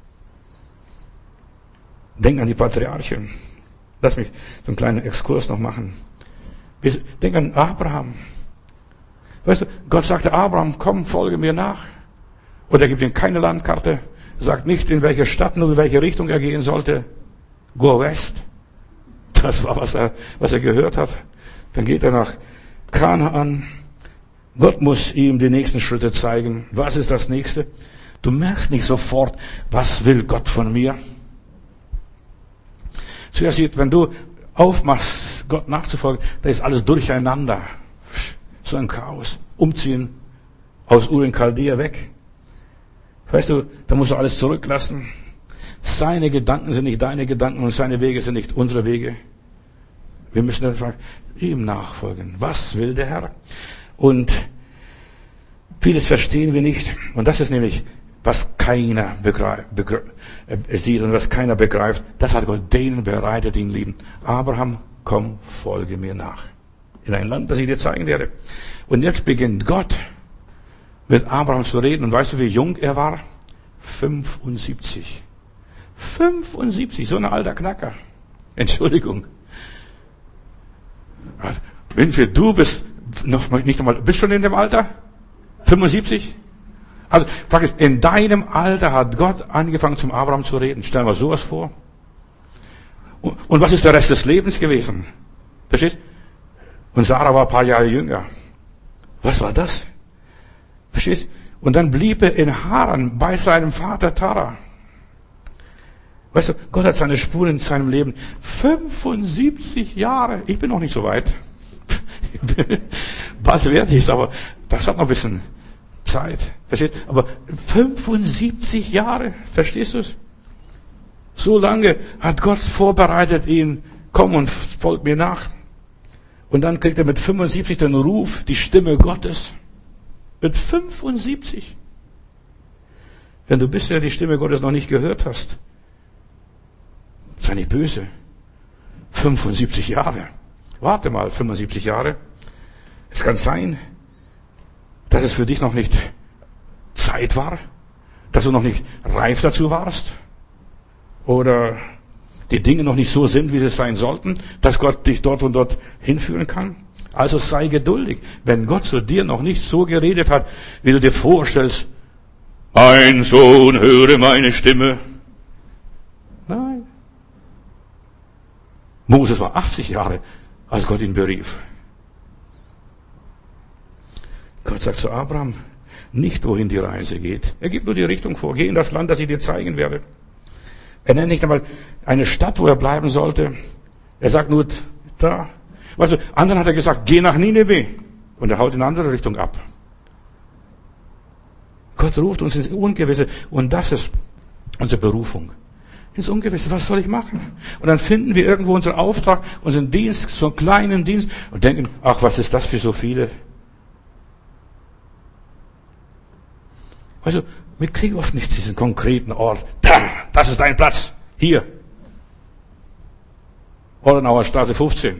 Denk an die Patriarchen. Lass mich so einen kleinen Exkurs noch machen. Denk an Abraham. Weißt du, Gott sagte Abraham, komm, folge mir nach. Und er gibt ihm keine Landkarte. Sagt nicht, in welche Stadt und in welche Richtung er gehen sollte. Go west. Das war, was er, was er gehört hat. Dann geht er nach Kanaan. Gott muss ihm die nächsten Schritte zeigen. Was ist das nächste? Du merkst nicht sofort, was will Gott von mir? Zuerst, wenn du aufmachst, Gott nachzufolgen, da ist alles durcheinander. So ein Chaos. Umziehen aus Ur in Chaldea weg. Weißt du, da musst du alles zurücklassen. Seine Gedanken sind nicht deine Gedanken und seine Wege sind nicht unsere Wege. Wir müssen einfach ihm nachfolgen. Was will der Herr? Und vieles verstehen wir nicht. Und das ist nämlich, was keiner begreif, begreif, äh, sieht und was keiner begreift. Das hat Gott denen bereitet, die ihn lieben. Abraham, komm, folge mir nach. In ein Land, das ich dir zeigen werde. Und jetzt beginnt Gott mit Abraham zu reden. Und weißt du, wie jung er war? fünfundsiebzig. fünfundsiebzig, so ein alter Knacker. Entschuldigung. Winfried, du bist noch nicht einmal, bist schon in dem Alter? fünfundsiebzig? Also praktisch, in deinem Alter hat Gott angefangen, zum Abraham zu reden. Stell dir sowas vor. Und, und was ist der Rest des Lebens gewesen? Verstehst? Und Sarah war ein paar Jahre jünger. Was war das? Verstehst? Und dann blieb er in Haran bei seinem Vater Tara. Weißt du, Gott hat seine Spuren in seinem Leben. fünfundsiebzig Jahre. Ich bin noch nicht so weit. Bald werde ich es, aber das hat noch ein bisschen Zeit. Verstehst? Aber fünfundsiebzig Jahre. Verstehst du es? So lange hat Gott vorbereitet ihn. Komm und folg mir nach. Und dann kriegt er mit fünfundsiebzig den Ruf, die Stimme Gottes. Mit fünfundsiebzig. Wenn du bisher die Stimme Gottes noch nicht gehört hast, sei nicht böse. fünfundsiebzig Jahre. Warte mal, fünfundsiebzig Jahre. Es kann sein, dass es für dich noch nicht Zeit war, dass du noch nicht reif dazu warst oder die Dinge noch nicht so sind, wie sie sein sollten, dass Gott dich dort und dort hinführen kann. Also sei geduldig. Wenn Gott zu dir noch nicht so geredet hat, wie du dir vorstellst, mein Sohn, höre meine Stimme. Nein. Moses war achtzig Jahre, als Gott ihn berief. Gott sagt zu Abraham, nicht wohin die Reise geht. Er gibt nur die Richtung vor. Geh in das Land, das ich dir zeigen werde. Er nennt nicht einmal eine Stadt, wo er bleiben sollte. Er sagt nur, da. Weißt du, anderen hat er gesagt, geh nach Nineveh. Und er haut in eine andere Richtung ab. Gott ruft uns ins Ungewisse. Und das ist unsere Berufung. Ins Ungewisse. Was soll ich machen? Und dann finden wir irgendwo unseren Auftrag, unseren Dienst, so einen kleinen Dienst und denken, ach, was ist das für so viele? Also, wir kriegen oft nicht diesen konkreten Ort. Da, das ist dein Platz. Hier. Ordenauer Straße fünfzehn.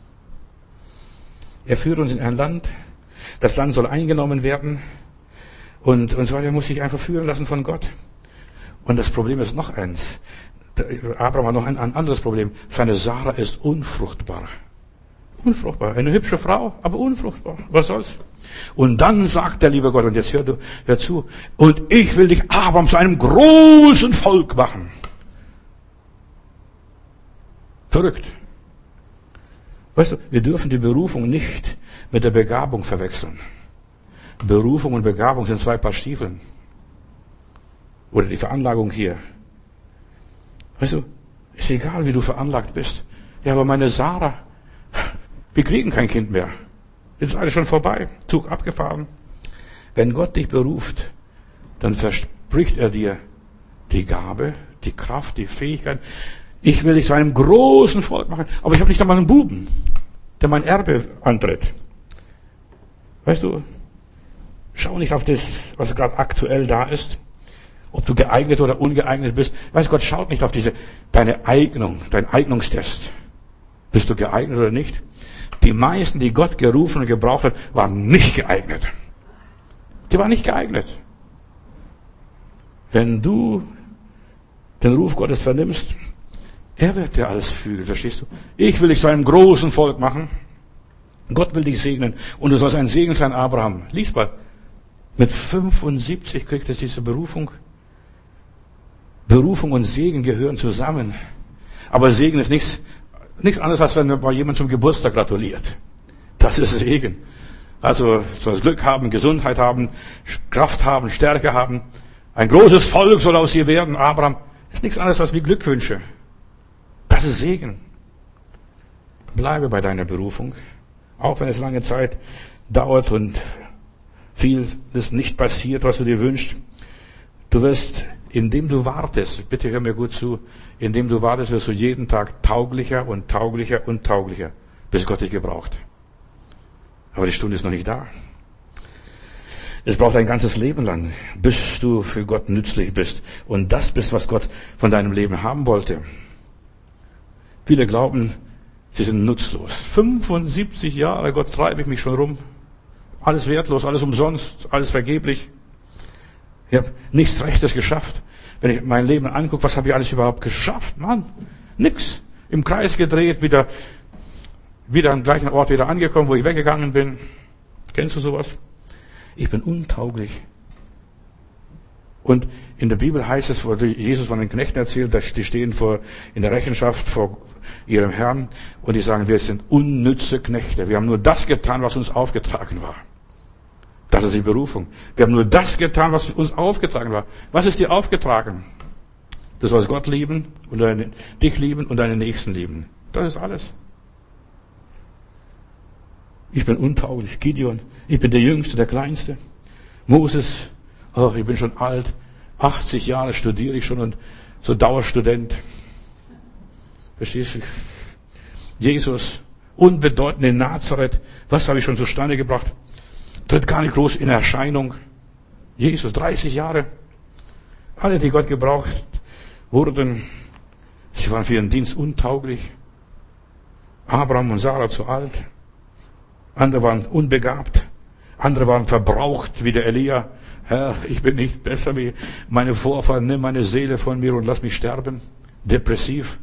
Er führt uns in ein Land. Das Land soll eingenommen werden. Und, und so weiter muss sich einfach führen lassen von Gott. Und das Problem ist noch eins. Abraham hat noch ein, ein anderes Problem. Seine Sarah ist unfruchtbar. Unfruchtbar. Eine hübsche Frau, aber unfruchtbar. Was soll's? Und dann sagt der liebe Gott, und jetzt hör, du, hör zu, und ich will dich Abraham zu einem großen Volk machen. Verrückt. Weißt du, wir dürfen die Berufung nicht mit der Begabung verwechseln. Berufung und Begabung sind zwei Paar Stiefeln. Oder die Veranlagung hier. Weißt du, ist egal, wie du veranlagt bist. Ja, aber meine Sarah, wir kriegen kein Kind mehr. Jetzt ist alles schon vorbei. Zug abgefahren. Wenn Gott dich beruft, dann verspricht er dir die Gabe, die Kraft, die Fähigkeit. Ich will dich zu einem großen Volk machen, aber ich habe nicht einmal einen Buben, der mein Erbe antritt. Weißt du, schau nicht auf das, was gerade aktuell da ist, ob du geeignet oder ungeeignet bist. Weißt du, Gott schaut nicht auf diese, deine Eignung, dein Eignungstest. Bist du geeignet oder nicht? Die meisten, die Gott gerufen und gebraucht hat, waren nicht geeignet. Die waren nicht geeignet. Wenn du den Ruf Gottes vernimmst, er wird dir alles fügen, verstehst du? Ich will dich zu einem großen Volk machen. Gott will dich segnen. Und du sollst ein Segen sein, Abraham. Lies mal. Mit fünfundsiebzig kriegt es diese Berufung. Berufung und Segen gehören zusammen. Aber Segen ist nichts, nichts anderes, als wenn mal jemand zum Geburtstag gratuliert. Das ist Segen. Also, du sollst Glück haben, Gesundheit haben, Kraft haben, Stärke haben. Ein großes Volk soll aus dir werden, Abraham. Das ist nichts anderes als wie Glückwünsche. Das ist Segen. Bleibe bei deiner Berufung. Auch wenn es lange Zeit dauert und vieles nicht passiert, was du dir wünschst. Du wirst, indem du wartest, bitte hör mir gut zu, indem du wartest, wirst du jeden Tag tauglicher und tauglicher und tauglicher, bis Gott dich gebraucht. Aber die Stunde ist noch nicht da. Es braucht ein ganzes Leben lang, bis du für Gott nützlich bist und das bist, was Gott von deinem Leben haben wollte. Viele glauben, sie sind nutzlos. fünfundsiebzig Jahre, Gott treibe ich mich schon rum. Alles wertlos, alles umsonst, alles vergeblich. Ich habe nichts Rechtes geschafft. Wenn ich mein Leben angucke, was habe ich alles überhaupt geschafft? Mann, nix. Im Kreis gedreht, wieder, wieder am gleichen Ort wieder angekommen, wo ich weggegangen bin. Kennst du sowas? Ich bin untauglich. Und in der Bibel heißt es, wo Jesus von den Knechten erzählt, dass die stehen vor, in der Rechenschaft vor ihrem Herrn und die sagen, wir sind unnütze Knechte. Wir haben nur das getan, was uns aufgetragen war. Das ist die Berufung. Wir haben nur das getan, was uns aufgetragen war. Was ist dir aufgetragen? Du sollst Gott lieben und deine, dich lieben und deine Nächsten lieben. Das ist alles. Ich bin untauglich. Gideon, ich bin der Jüngste, der Kleinste. Moses, oh, ich bin schon alt. achtzig Jahre studiere ich schon und so Dauerstudent. Verstehst du? Jesus, unbedeutend in Nazareth. Was habe ich schon zustande gebracht? Tritt gar nicht groß in Erscheinung. Jesus, dreißig Jahre. Alle, die Gott gebraucht wurden, sie waren für ihren Dienst untauglich. Abraham und Sarah zu alt. Andere waren unbegabt. Andere waren verbraucht, wie der Elia. Herr, ich bin nicht besser wie meine Vorfahren. Nimm meine Seele von mir und lass mich sterben. Depressiv.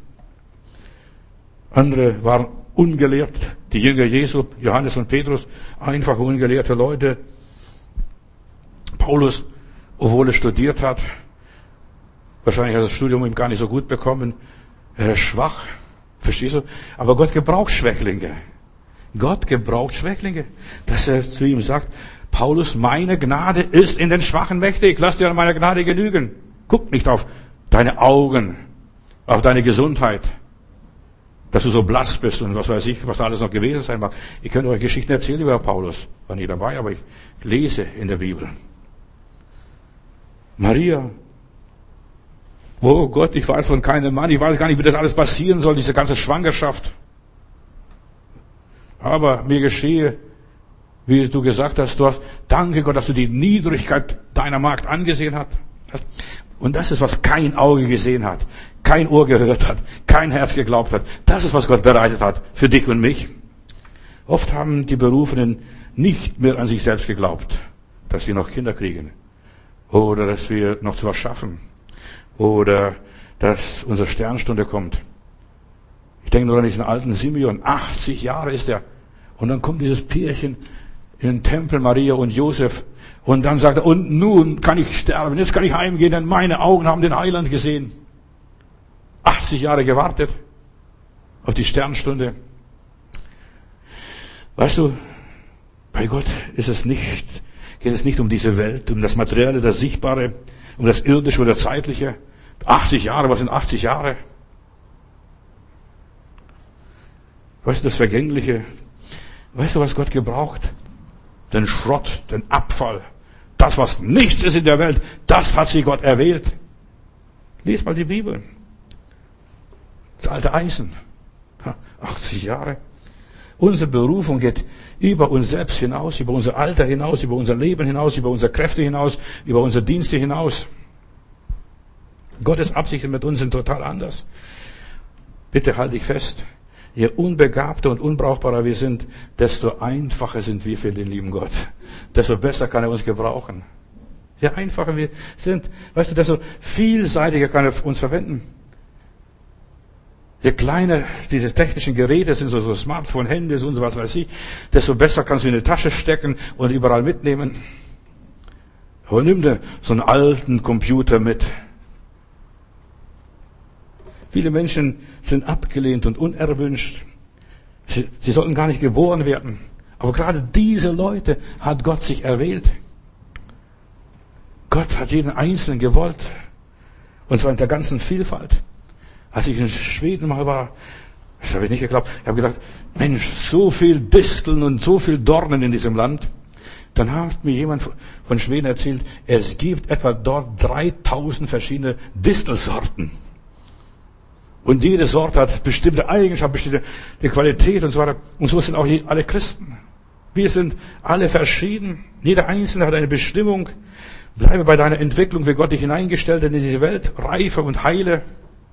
Andere waren ungelehrt. Die Jünger Jesu, Johannes und Petrus, einfache ungelehrte Leute. Paulus, obwohl er studiert hat, wahrscheinlich hat das Studium ihm gar nicht so gut bekommen, er ist schwach. Verstehst du? Aber Gott gebraucht Schwächlinge. Gott gebraucht Schwächlinge. Dass er zu ihm sagt, Paulus, meine Gnade ist in den Schwachen mächtig. Lass dir an meiner Gnade genügen. Guck nicht auf deine Augen, auf deine Gesundheit, dass du so blass bist und was weiß ich, was da alles noch gewesen sein mag. Ich könnte euch Geschichten erzählen über Paulus. War nie dabei, aber ich lese in der Bibel. Maria. Oh Gott, ich weiß von keinem Mann. Ich weiß gar nicht, wie das alles passieren soll, diese ganze Schwangerschaft. Aber mir geschehe, wie du gesagt hast, du hast, danke Gott, dass du die Niedrigkeit deiner Magd angesehen hast. Und das ist, was kein Auge gesehen hat, kein Ohr gehört hat, kein Herz geglaubt hat. Das ist, was Gott bereitet hat für dich und mich. Oft haben die Berufenen nicht mehr an sich selbst geglaubt, dass sie noch Kinder kriegen. Oder dass wir noch zu was schaffen. Oder dass unsere Sternstunde kommt. Ich denke nur an diesen alten Simeon. achtzig Jahre ist er. Und dann kommt dieses Pärchen in den Tempel, Maria und Josef. Und dann sagt er, und nun kann ich sterben. Jetzt kann ich heimgehen, denn meine Augen haben den Heiland gesehen. achtzig Jahre gewartet auf die Sternstunde. Weißt du, bei Gott ist es nicht, geht es nicht um diese Welt, um das Materielle, das Sichtbare, um das Irdische oder Zeitliche. achtzig Jahre, was sind achtzig Jahre? Weißt du, das Vergängliche, weißt du, was Gott gebraucht? Den Schrott, den Abfall, das, was nichts ist in der Welt, das hat sich Gott erwählt. Lies mal die Bibel. Das alte Eisen. achtzig Jahre. Unsere Berufung geht über uns selbst hinaus, über unser Alter hinaus, über unser Leben hinaus, über unsere Kräfte hinaus, über unsere Dienste hinaus. Gottes Absichten mit uns sind total anders. Bitte halt dich fest. Je unbegabter und unbrauchbarer wir sind, desto einfacher sind wir für den lieben Gott. Desto besser kann er uns gebrauchen. Je einfacher wir sind, weißt du, desto vielseitiger kann er uns verwenden. Je kleiner diese technischen Geräte sind, so, so Smartphone, Handys und so was weiß ich, desto besser kannst du in die Tasche stecken und überall mitnehmen. Aber nimm dir so einen alten Computer mit. Viele Menschen sind abgelehnt und unerwünscht. Sie, sie sollten gar nicht geboren werden. Aber gerade diese Leute hat Gott sich erwählt. Gott hat jeden Einzelnen gewollt. Und zwar in der ganzen Vielfalt. Als ich in Schweden mal war, das habe ich nicht geglaubt, ich habe gedacht, Mensch, so viel Disteln und so viel Dornen in diesem Land. Dann hat mir jemand von Schweden erzählt, es gibt etwa dort dreitausend verschiedene Distelsorten. Und jede Sorte hat bestimmte Eigenschaften, bestimmte Qualität und so weiter. Und so sind auch alle Christen. Wir sind alle verschieden. Jeder Einzelne hat eine Bestimmung. Bleibe bei deiner Entwicklung, wie Gott dich hineingestellt hat in diese Welt. Reife und heile.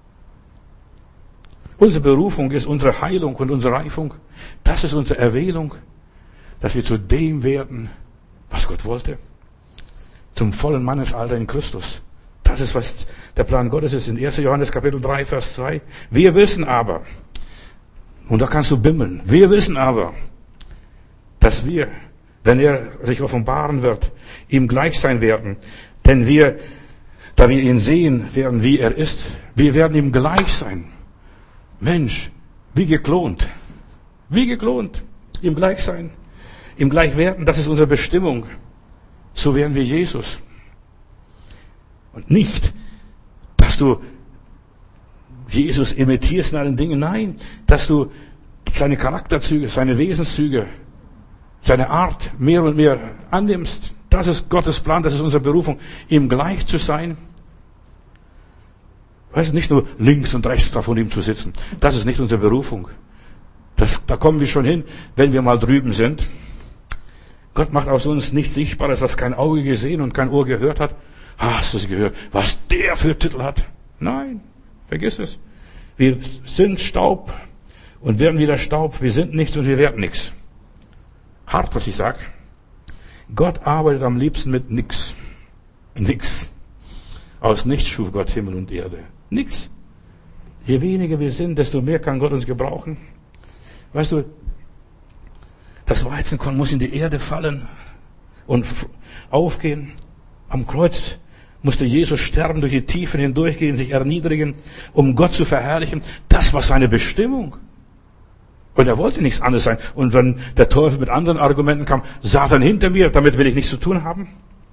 Unsere Berufung ist unsere Heilung und unsere Reifung. Das ist unsere Erwählung. Dass wir zu dem werden, was Gott wollte. Zum vollen Mannesalter in Christus. Das ist, was der Plan Gottes ist. In erster Johannes Kapitel drei, Vers zwei. Wir wissen aber, und da kannst du bimmeln, wir wissen aber, dass wir, wenn er sich offenbaren wird, ihm gleich sein werden. Denn wir, da wir ihn sehen werden, wie er ist, wir werden ihm gleich sein. Mensch, wie geklont. Wie geklont. Ihm gleich sein. Ihm gleich werden, das ist unsere Bestimmung. So werden wir Jesus. Und nicht, dass du Jesus imitierst in allen Dingen. Nein, dass du seine Charakterzüge, seine Wesenszüge, seine Art mehr und mehr annimmst. Das ist Gottes Plan, das ist unsere Berufung, ihm gleich zu sein. Weißt du, nicht nur links und rechts davon ihm zu sitzen. Das ist nicht unsere Berufung. Das, da kommen wir schon hin, wenn wir mal drüben sind. Gott macht aus uns nichts Sichtbares, was kein Auge gesehen und kein Ohr gehört hat. Hast du es gehört, was der für Titel hat? Nein, vergiss es. Wir sind Staub und werden wieder Staub. Wir sind nichts und wir werden nichts. Hart, was ich sage. Gott arbeitet am liebsten mit nix. Nix. Aus nichts schuf Gott Himmel und Erde. Nix. Je weniger wir sind, desto mehr kann Gott uns gebrauchen. Weißt du, das Weizenkorn muss in die Erde fallen und aufgehen. Am Kreuz musste Jesus sterben, durch die Tiefen hindurchgehen, sich erniedrigen, um Gott zu verherrlichen. Das war seine Bestimmung. Und er wollte nichts anderes sein. Und wenn der Teufel mit anderen Argumenten kam, Satan hinter mir, damit will ich nichts zu tun haben.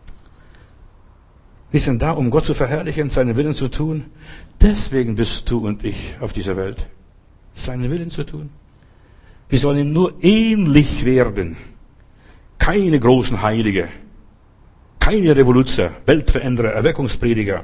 Wir sind da, um Gott zu verherrlichen, seinen Willen zu tun. Deswegen bist du und ich auf dieser Welt. Seinen Willen zu tun. Wir sollen ihm nur ähnlich werden. Keine großen Heilige. Keine Revoluzer, Weltveränderer, Erweckungsprediger.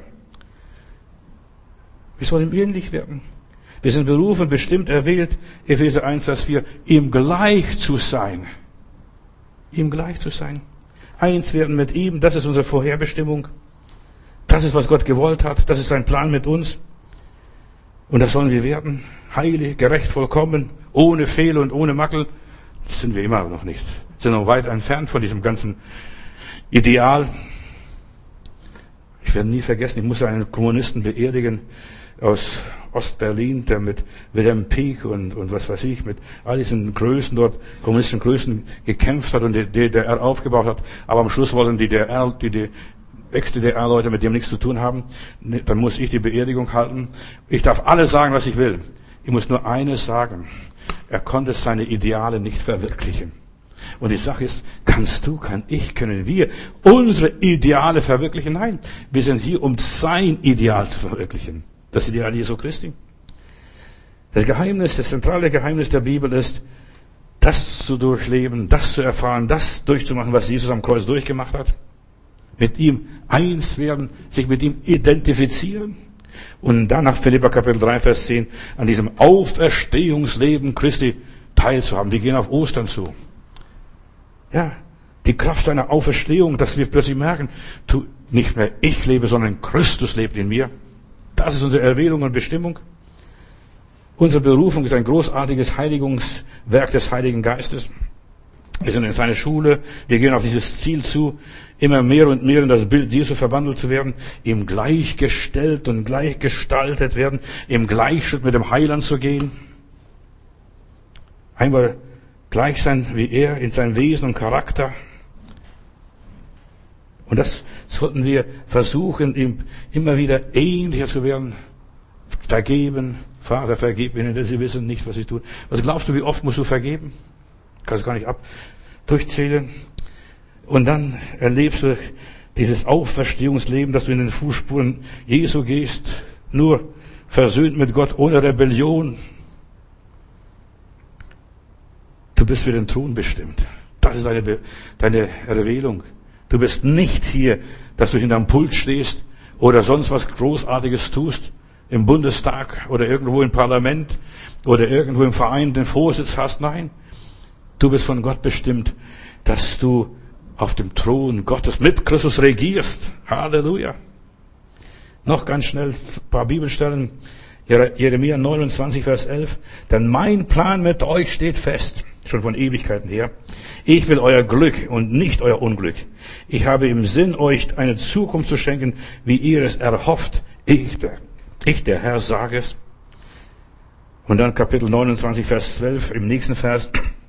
Wir sollen ihm ähnlich werden. Wir sind berufen, bestimmt, erwählt, Epheser eins, Vers vier, ihm gleich zu sein. Ihm gleich zu sein. Eins werden mit ihm, das ist unsere Vorherbestimmung. Das ist, was Gott gewollt hat. Das ist sein Plan mit uns. Und das sollen wir werden. Heilig, gerecht, vollkommen, ohne Fehler und ohne Makel. Das sind wir immer noch nicht. Wir sind noch weit entfernt von diesem ganzen Ideal. Ich werde nie vergessen, ich musste einen Kommunisten beerdigen aus Ostberlin, der mit Wilhelm Pieck und, und was weiß ich, mit all diesen Größen dort, kommunistischen Größen gekämpft hat und die D D R aufgebaut hat. Aber am Schluss wollten die D D R, die, die Ex-D D R-Leute mit dem nichts zu tun haben. Dann muss ich die Beerdigung halten. Ich darf alles sagen, was ich will. Ich muss nur eines sagen. Er konnte seine Ideale nicht verwirklichen. Und die Sache ist, kannst du, kann ich, können wir unsere Ideale verwirklichen? Nein, wir sind hier, um sein Ideal zu verwirklichen. Das Ideal Jesu Christi. Das Geheimnis, das zentrale Geheimnis der Bibel ist, das zu durchleben, das zu erfahren, das durchzumachen, was Jesus am Kreuz durchgemacht hat. Mit ihm eins werden, sich mit ihm identifizieren. Und dann nach Philipper Kapitel drei, Vers zehn, an diesem Auferstehungsleben Christi teilzuhaben. Wir gehen auf Ostern zu. Ja, die Kraft seiner Auferstehung, dass wir plötzlich merken, tu, nicht mehr ich lebe, sondern Christus lebt in mir. Das ist unsere Erwählung und Bestimmung. Unsere Berufung ist ein großartiges Heiligungswerk des Heiligen Geistes. Wir sind in seine Schule, wir gehen auf dieses Ziel zu, immer mehr und mehr in das Bild Jesu verwandelt zu werden, ihm gleichgestellt und gleichgestaltet werden, im Gleichschritt mit dem Heiland zu gehen. Einmal gleich sein wie er in seinem Wesen und Charakter. Und das sollten wir versuchen, ihm immer wieder ähnlicher zu werden. Vergeben. Vater, vergib ihnen, denn sie wissen nicht, was sie tun. Was glaubst du, wie oft musst du vergeben? Kannst gar nicht ab durchzählen. Und dann erlebst du dieses Auferstehungsleben, dass du in den Fußspuren Jesu gehst, nur versöhnt mit Gott, ohne Rebellion. Du bist für den Thron bestimmt. Das ist deine, deine Erwählung. Du bist nicht hier, dass du hinterm Pult stehst oder sonst was Großartiges tust, im Bundestag oder irgendwo im Parlament oder irgendwo im Verein den Vorsitz hast. Nein, du bist von Gott bestimmt, dass du auf dem Thron Gottes mit Christus regierst. Halleluja. Noch ganz schnell ein paar Bibelstellen. Jeremia neunundzwanzig, Vers elf. Denn mein Plan mit euch steht fest, schon von Ewigkeiten her. Ich will euer Glück und nicht euer Unglück. Ich habe im Sinn, euch eine Zukunft zu schenken, wie ihr es erhofft. Ich, der, ich, der Herr, sage es. Und dann Kapitel neunundzwanzig, Vers zwölf, im nächsten Vers.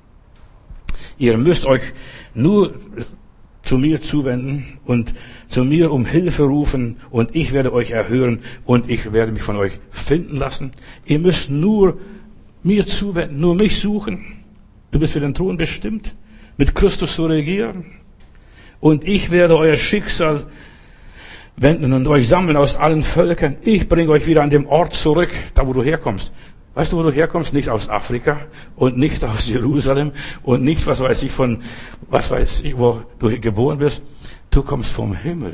Ihr müsst euch nur zu mir zuwenden und zu mir um Hilfe rufen und ich werde euch erhören und ich werde mich von euch finden lassen. Ihr müsst nur mir zuwenden, nur mich suchen. Du bist für den Thron bestimmt, mit Christus zu regieren. Und ich werde euer Schicksal wenden und euch sammeln aus allen Völkern. Ich bringe euch wieder an dem Ort zurück, da wo du herkommst. Weißt du, wo du herkommst? Nicht aus Afrika und nicht aus Jerusalem und nicht, was weiß ich, von, was weiß ich, wo du geboren bist. Du kommst vom Himmel.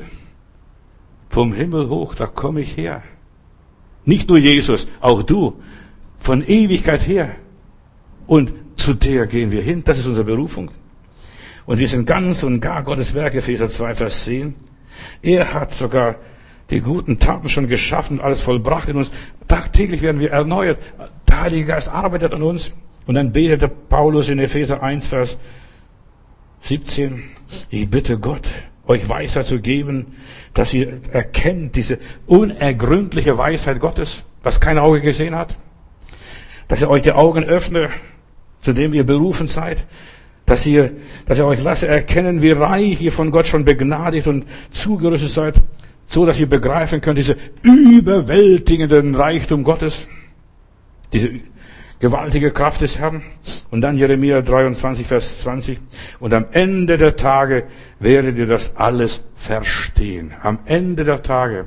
Vom Himmel hoch, da komme ich her. Nicht nur Jesus, auch du. Von Ewigkeit her. Und zu der gehen wir hin. Das ist unsere Berufung. Und wir sind ganz und gar Gottes Werk, Epheser zwei, Vers zehn. Er hat sogar die guten Taten schon geschaffen, alles vollbracht in uns. Tagtäglich werden wir erneuert. Der Heilige Geist arbeitet an uns. Und dann betete Paulus in Epheser eins, Vers siebzehn. Ich bitte Gott, euch Weisheit zu geben, dass ihr erkennt diese unergründliche Weisheit Gottes, was kein Auge gesehen hat. Dass er euch die Augen öffne, zu dem ihr berufen seid. Dass ihr, dass er euch lasse erkennen, wie reich ihr von Gott schon begnadigt und zugerüstet seid, so dass ihr begreifen könnt, diese überwältigenden Reichtum Gottes, diese gewaltige Kraft des Herrn. Und dann Jeremia dreiundzwanzig, Vers zwanzig. Und am Ende der Tage werdet ihr das alles verstehen. Am Ende der Tage.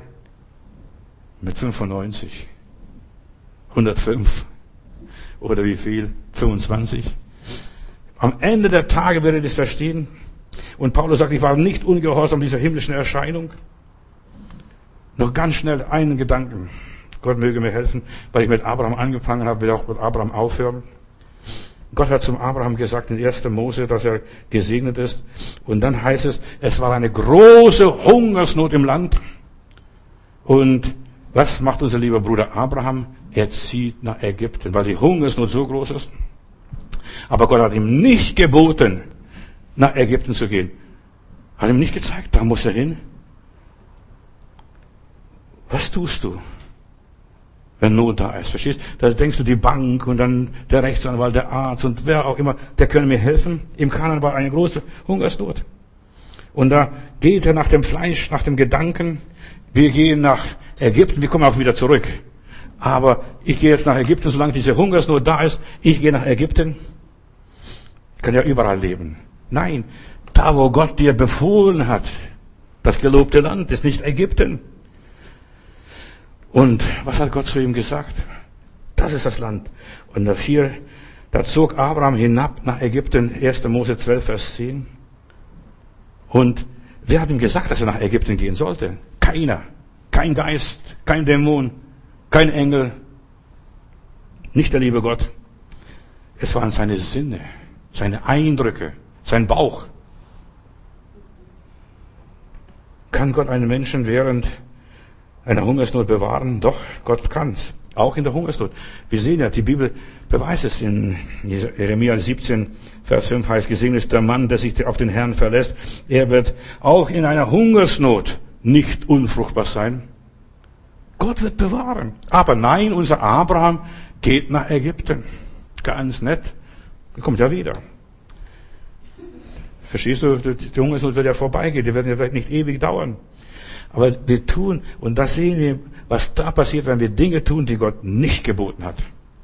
Mit fünfundneunzig. hundertfünf. Oder wie viel? fünfundzwanzig. Am Ende der Tage werdet ihr es verstehen. Und Paulus sagt, ich war nicht ungehorsam dieser himmlischen Erscheinung. Noch ganz schnell einen Gedanken. Gott möge mir helfen, weil ich mit Abraham angefangen habe, will auch mit Abraham aufhören. Gott hat zum Abraham gesagt in erster Mose, dass er gesegnet ist. Und dann heißt es, es war eine große Hungersnot im Land. Und was macht unser lieber Bruder Abraham? Er zieht nach Ägypten, weil die Hungersnot so groß ist. Aber Gott hat ihm nicht geboten, nach Ägypten zu gehen. Hat ihm nicht gezeigt, da muss er hin. Was tust du, wenn Not da ist? Verstehst? Da denkst du, die Bank und dann der Rechtsanwalt, der Arzt und wer auch immer, der können mir helfen. Im Kanaan war eine große Hungersnot. Und da geht er nach dem Fleisch, nach dem Gedanken. Wir gehen nach Ägypten, wir kommen auch wieder zurück. Aber ich gehe jetzt nach Ägypten, solange diese Hungersnot da ist. Ich gehe nach Ägypten. Ich kann ja überall leben. Nein, da wo Gott dir befohlen hat, das gelobte Land ist nicht Ägypten. Und was hat Gott zu ihm gesagt? Das ist das Land. Und da vier, da zog Abraham hinab nach Ägypten, erster Mose zwölf, Vers zehn. Und wer hat ihm gesagt, dass er nach Ägypten gehen sollte? Keiner. Kein Geist, kein Dämon, kein Engel. Nicht der liebe Gott. Es waren seine Sinne, seine Eindrücke, sein Bauch. Kann Gott einen Menschen während einer Hungersnot bewahren? Doch, Gott kann's. Auch in der Hungersnot. Wir sehen ja, die Bibel beweist es. In Jeremia siebzehn, Vers fünf heißt, gesegnet ist der Mann, der sich auf den Herrn verlässt. Er wird auch in einer Hungersnot nicht unfruchtbar sein. Gott wird bewahren. Aber nein, unser Abraham geht nach Ägypten. Ganz nett. Er kommt ja wieder. Verstehst du? Die Hungersnot wird ja vorbeigehen. Die werden ja vielleicht nicht ewig dauern. Aber wir tun, und da sehen wir, was da passiert, wenn wir Dinge tun, die Gott nicht geboten hat.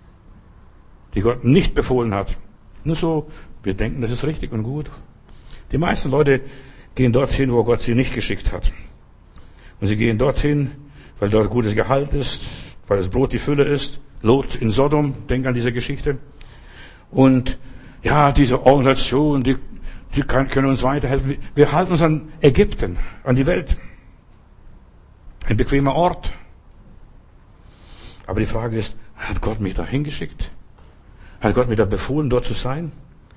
Die Gott nicht befohlen hat. Nur so, wir denken, das ist richtig und gut. Die meisten Leute gehen dorthin, wo Gott sie nicht geschickt hat. Und sie gehen dorthin, weil dort gutes Gehalt ist, weil das Brot die Fülle ist. Lot in Sodom, denk an diese Geschichte. Und ja, diese Organisation, die, die kann, können uns weiterhelfen. Wir halten uns an Ägypten, an die Welt. Ein bequemer Ort. Aber die Frage ist, hat Gott mich da hingeschickt? Hat Gott mir da befohlen, dort zu sein?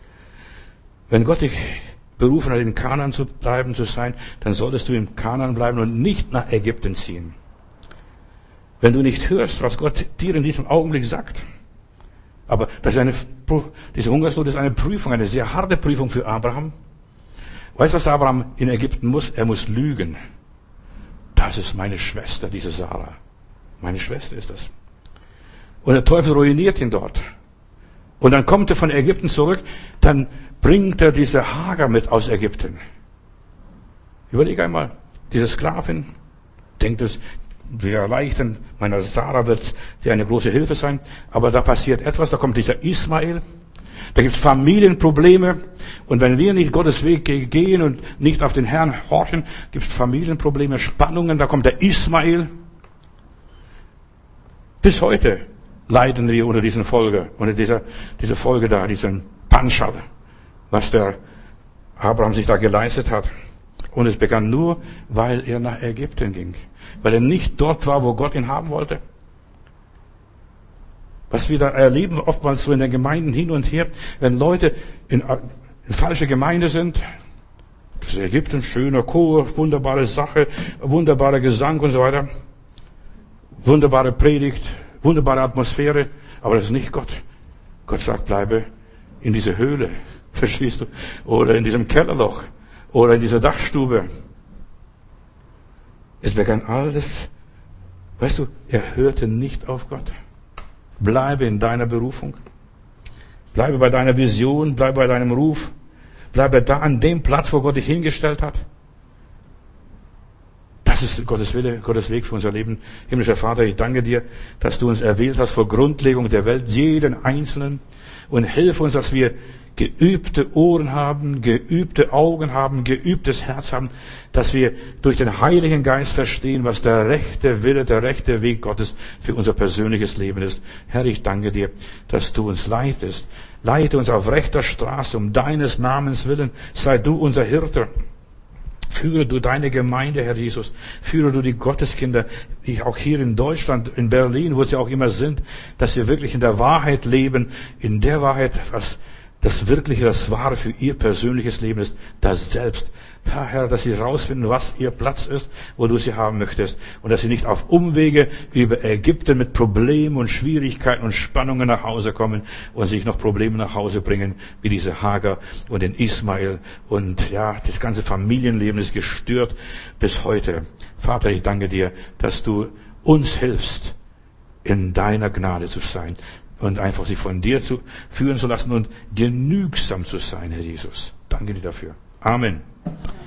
Wenn Gott dich berufen hat, in Kanaan zu bleiben, zu sein, dann solltest du in Kanaan bleiben und nicht nach Ägypten ziehen. Wenn du nicht hörst, was Gott dir in diesem Augenblick sagt. Aber das ist eine, diese Hungersnot ist eine Prüfung, eine sehr harte Prüfung für Abraham. Weißt du, was Abraham in Ägypten muss? Er muss lügen. Das ist meine Schwester, diese Sarah. Meine Schwester ist das. Und der Teufel ruiniert ihn dort. Und dann kommt er von Ägypten zurück, dann bringt er diese Hagar mit aus Ägypten. Überleg einmal, diese Sklavin denkt es, wir erleichtern, meiner Sarah wird dir eine große Hilfe sein. Aber da passiert etwas, da kommt dieser Ismael. Da gibt es Familienprobleme. Und wenn wir nicht Gottes Weg gehen und nicht auf den Herrn horchen, gibt es Familienprobleme, Spannungen. Da kommt der Ismael. Bis heute leiden wir unter diesen Folge, unter dieser, dieser Folge da, diesen Panschal, was der Abraham sich da geleistet hat. Und es begann nur, weil er nach Ägypten ging. Weil er nicht dort war, wo Gott ihn haben wollte. Was wir da erleben, oftmals so in den Gemeinden hin und her, wenn Leute in, in falsche Gemeinde sind, das ist Ägypten, schöner Chor, wunderbare Sache, wunderbarer Gesang und so weiter, wunderbare Predigt, wunderbare Atmosphäre, aber das ist nicht Gott. Gott sagt, bleibe in dieser Höhle, verstehst du? Oder in diesem Kellerloch, oder in dieser Dachstube. Es begann alles, weißt du, er hörte nicht auf Gott. Bleibe in deiner Berufung. Bleibe bei deiner Vision, bleibe bei deinem Ruf. Bleibe da an dem Platz, wo Gott dich hingestellt hat. Das ist Gottes Wille, Gottes Weg für unser Leben. Himmlischer Vater, ich danke dir, dass du uns erwählt hast vor Grundlegung der Welt, jeden Einzelnen. Und hilf uns, dass wir geübte Ohren haben, geübte Augen haben, geübtes Herz haben, dass wir durch den Heiligen Geist verstehen, was der rechte Wille, der rechte Weg Gottes für unser persönliches Leben ist. Herr, ich danke dir, dass du uns leitest. Leite uns auf rechter Straße um deines Namens willen. Sei du unser Hirte. Führe du deine Gemeinde, Herr Jesus. Führe du die Gotteskinder, die auch hier in Deutschland, in Berlin, wo sie auch immer sind, dass wir wirklich in der Wahrheit leben, in der Wahrheit, was das Wirkliche, das Wahre für ihr persönliches Leben ist, das Selbst. Ja, Herr, dass sie herausfinden, was ihr Platz ist, wo du sie haben möchtest. Und dass sie nicht auf Umwege über Ägypten mit Problemen und Schwierigkeiten und Spannungen nach Hause kommen und sich noch Probleme nach Hause bringen, wie diese Hagar und den Ismael. Und ja, das ganze Familienleben ist gestört bis heute. Vater, ich danke dir, dass du uns hilfst, in deiner Gnade zu sein. Und einfach sich von dir zu führen zu lassen und genügsam zu sein, Herr Jesus. Danke dir dafür. Amen.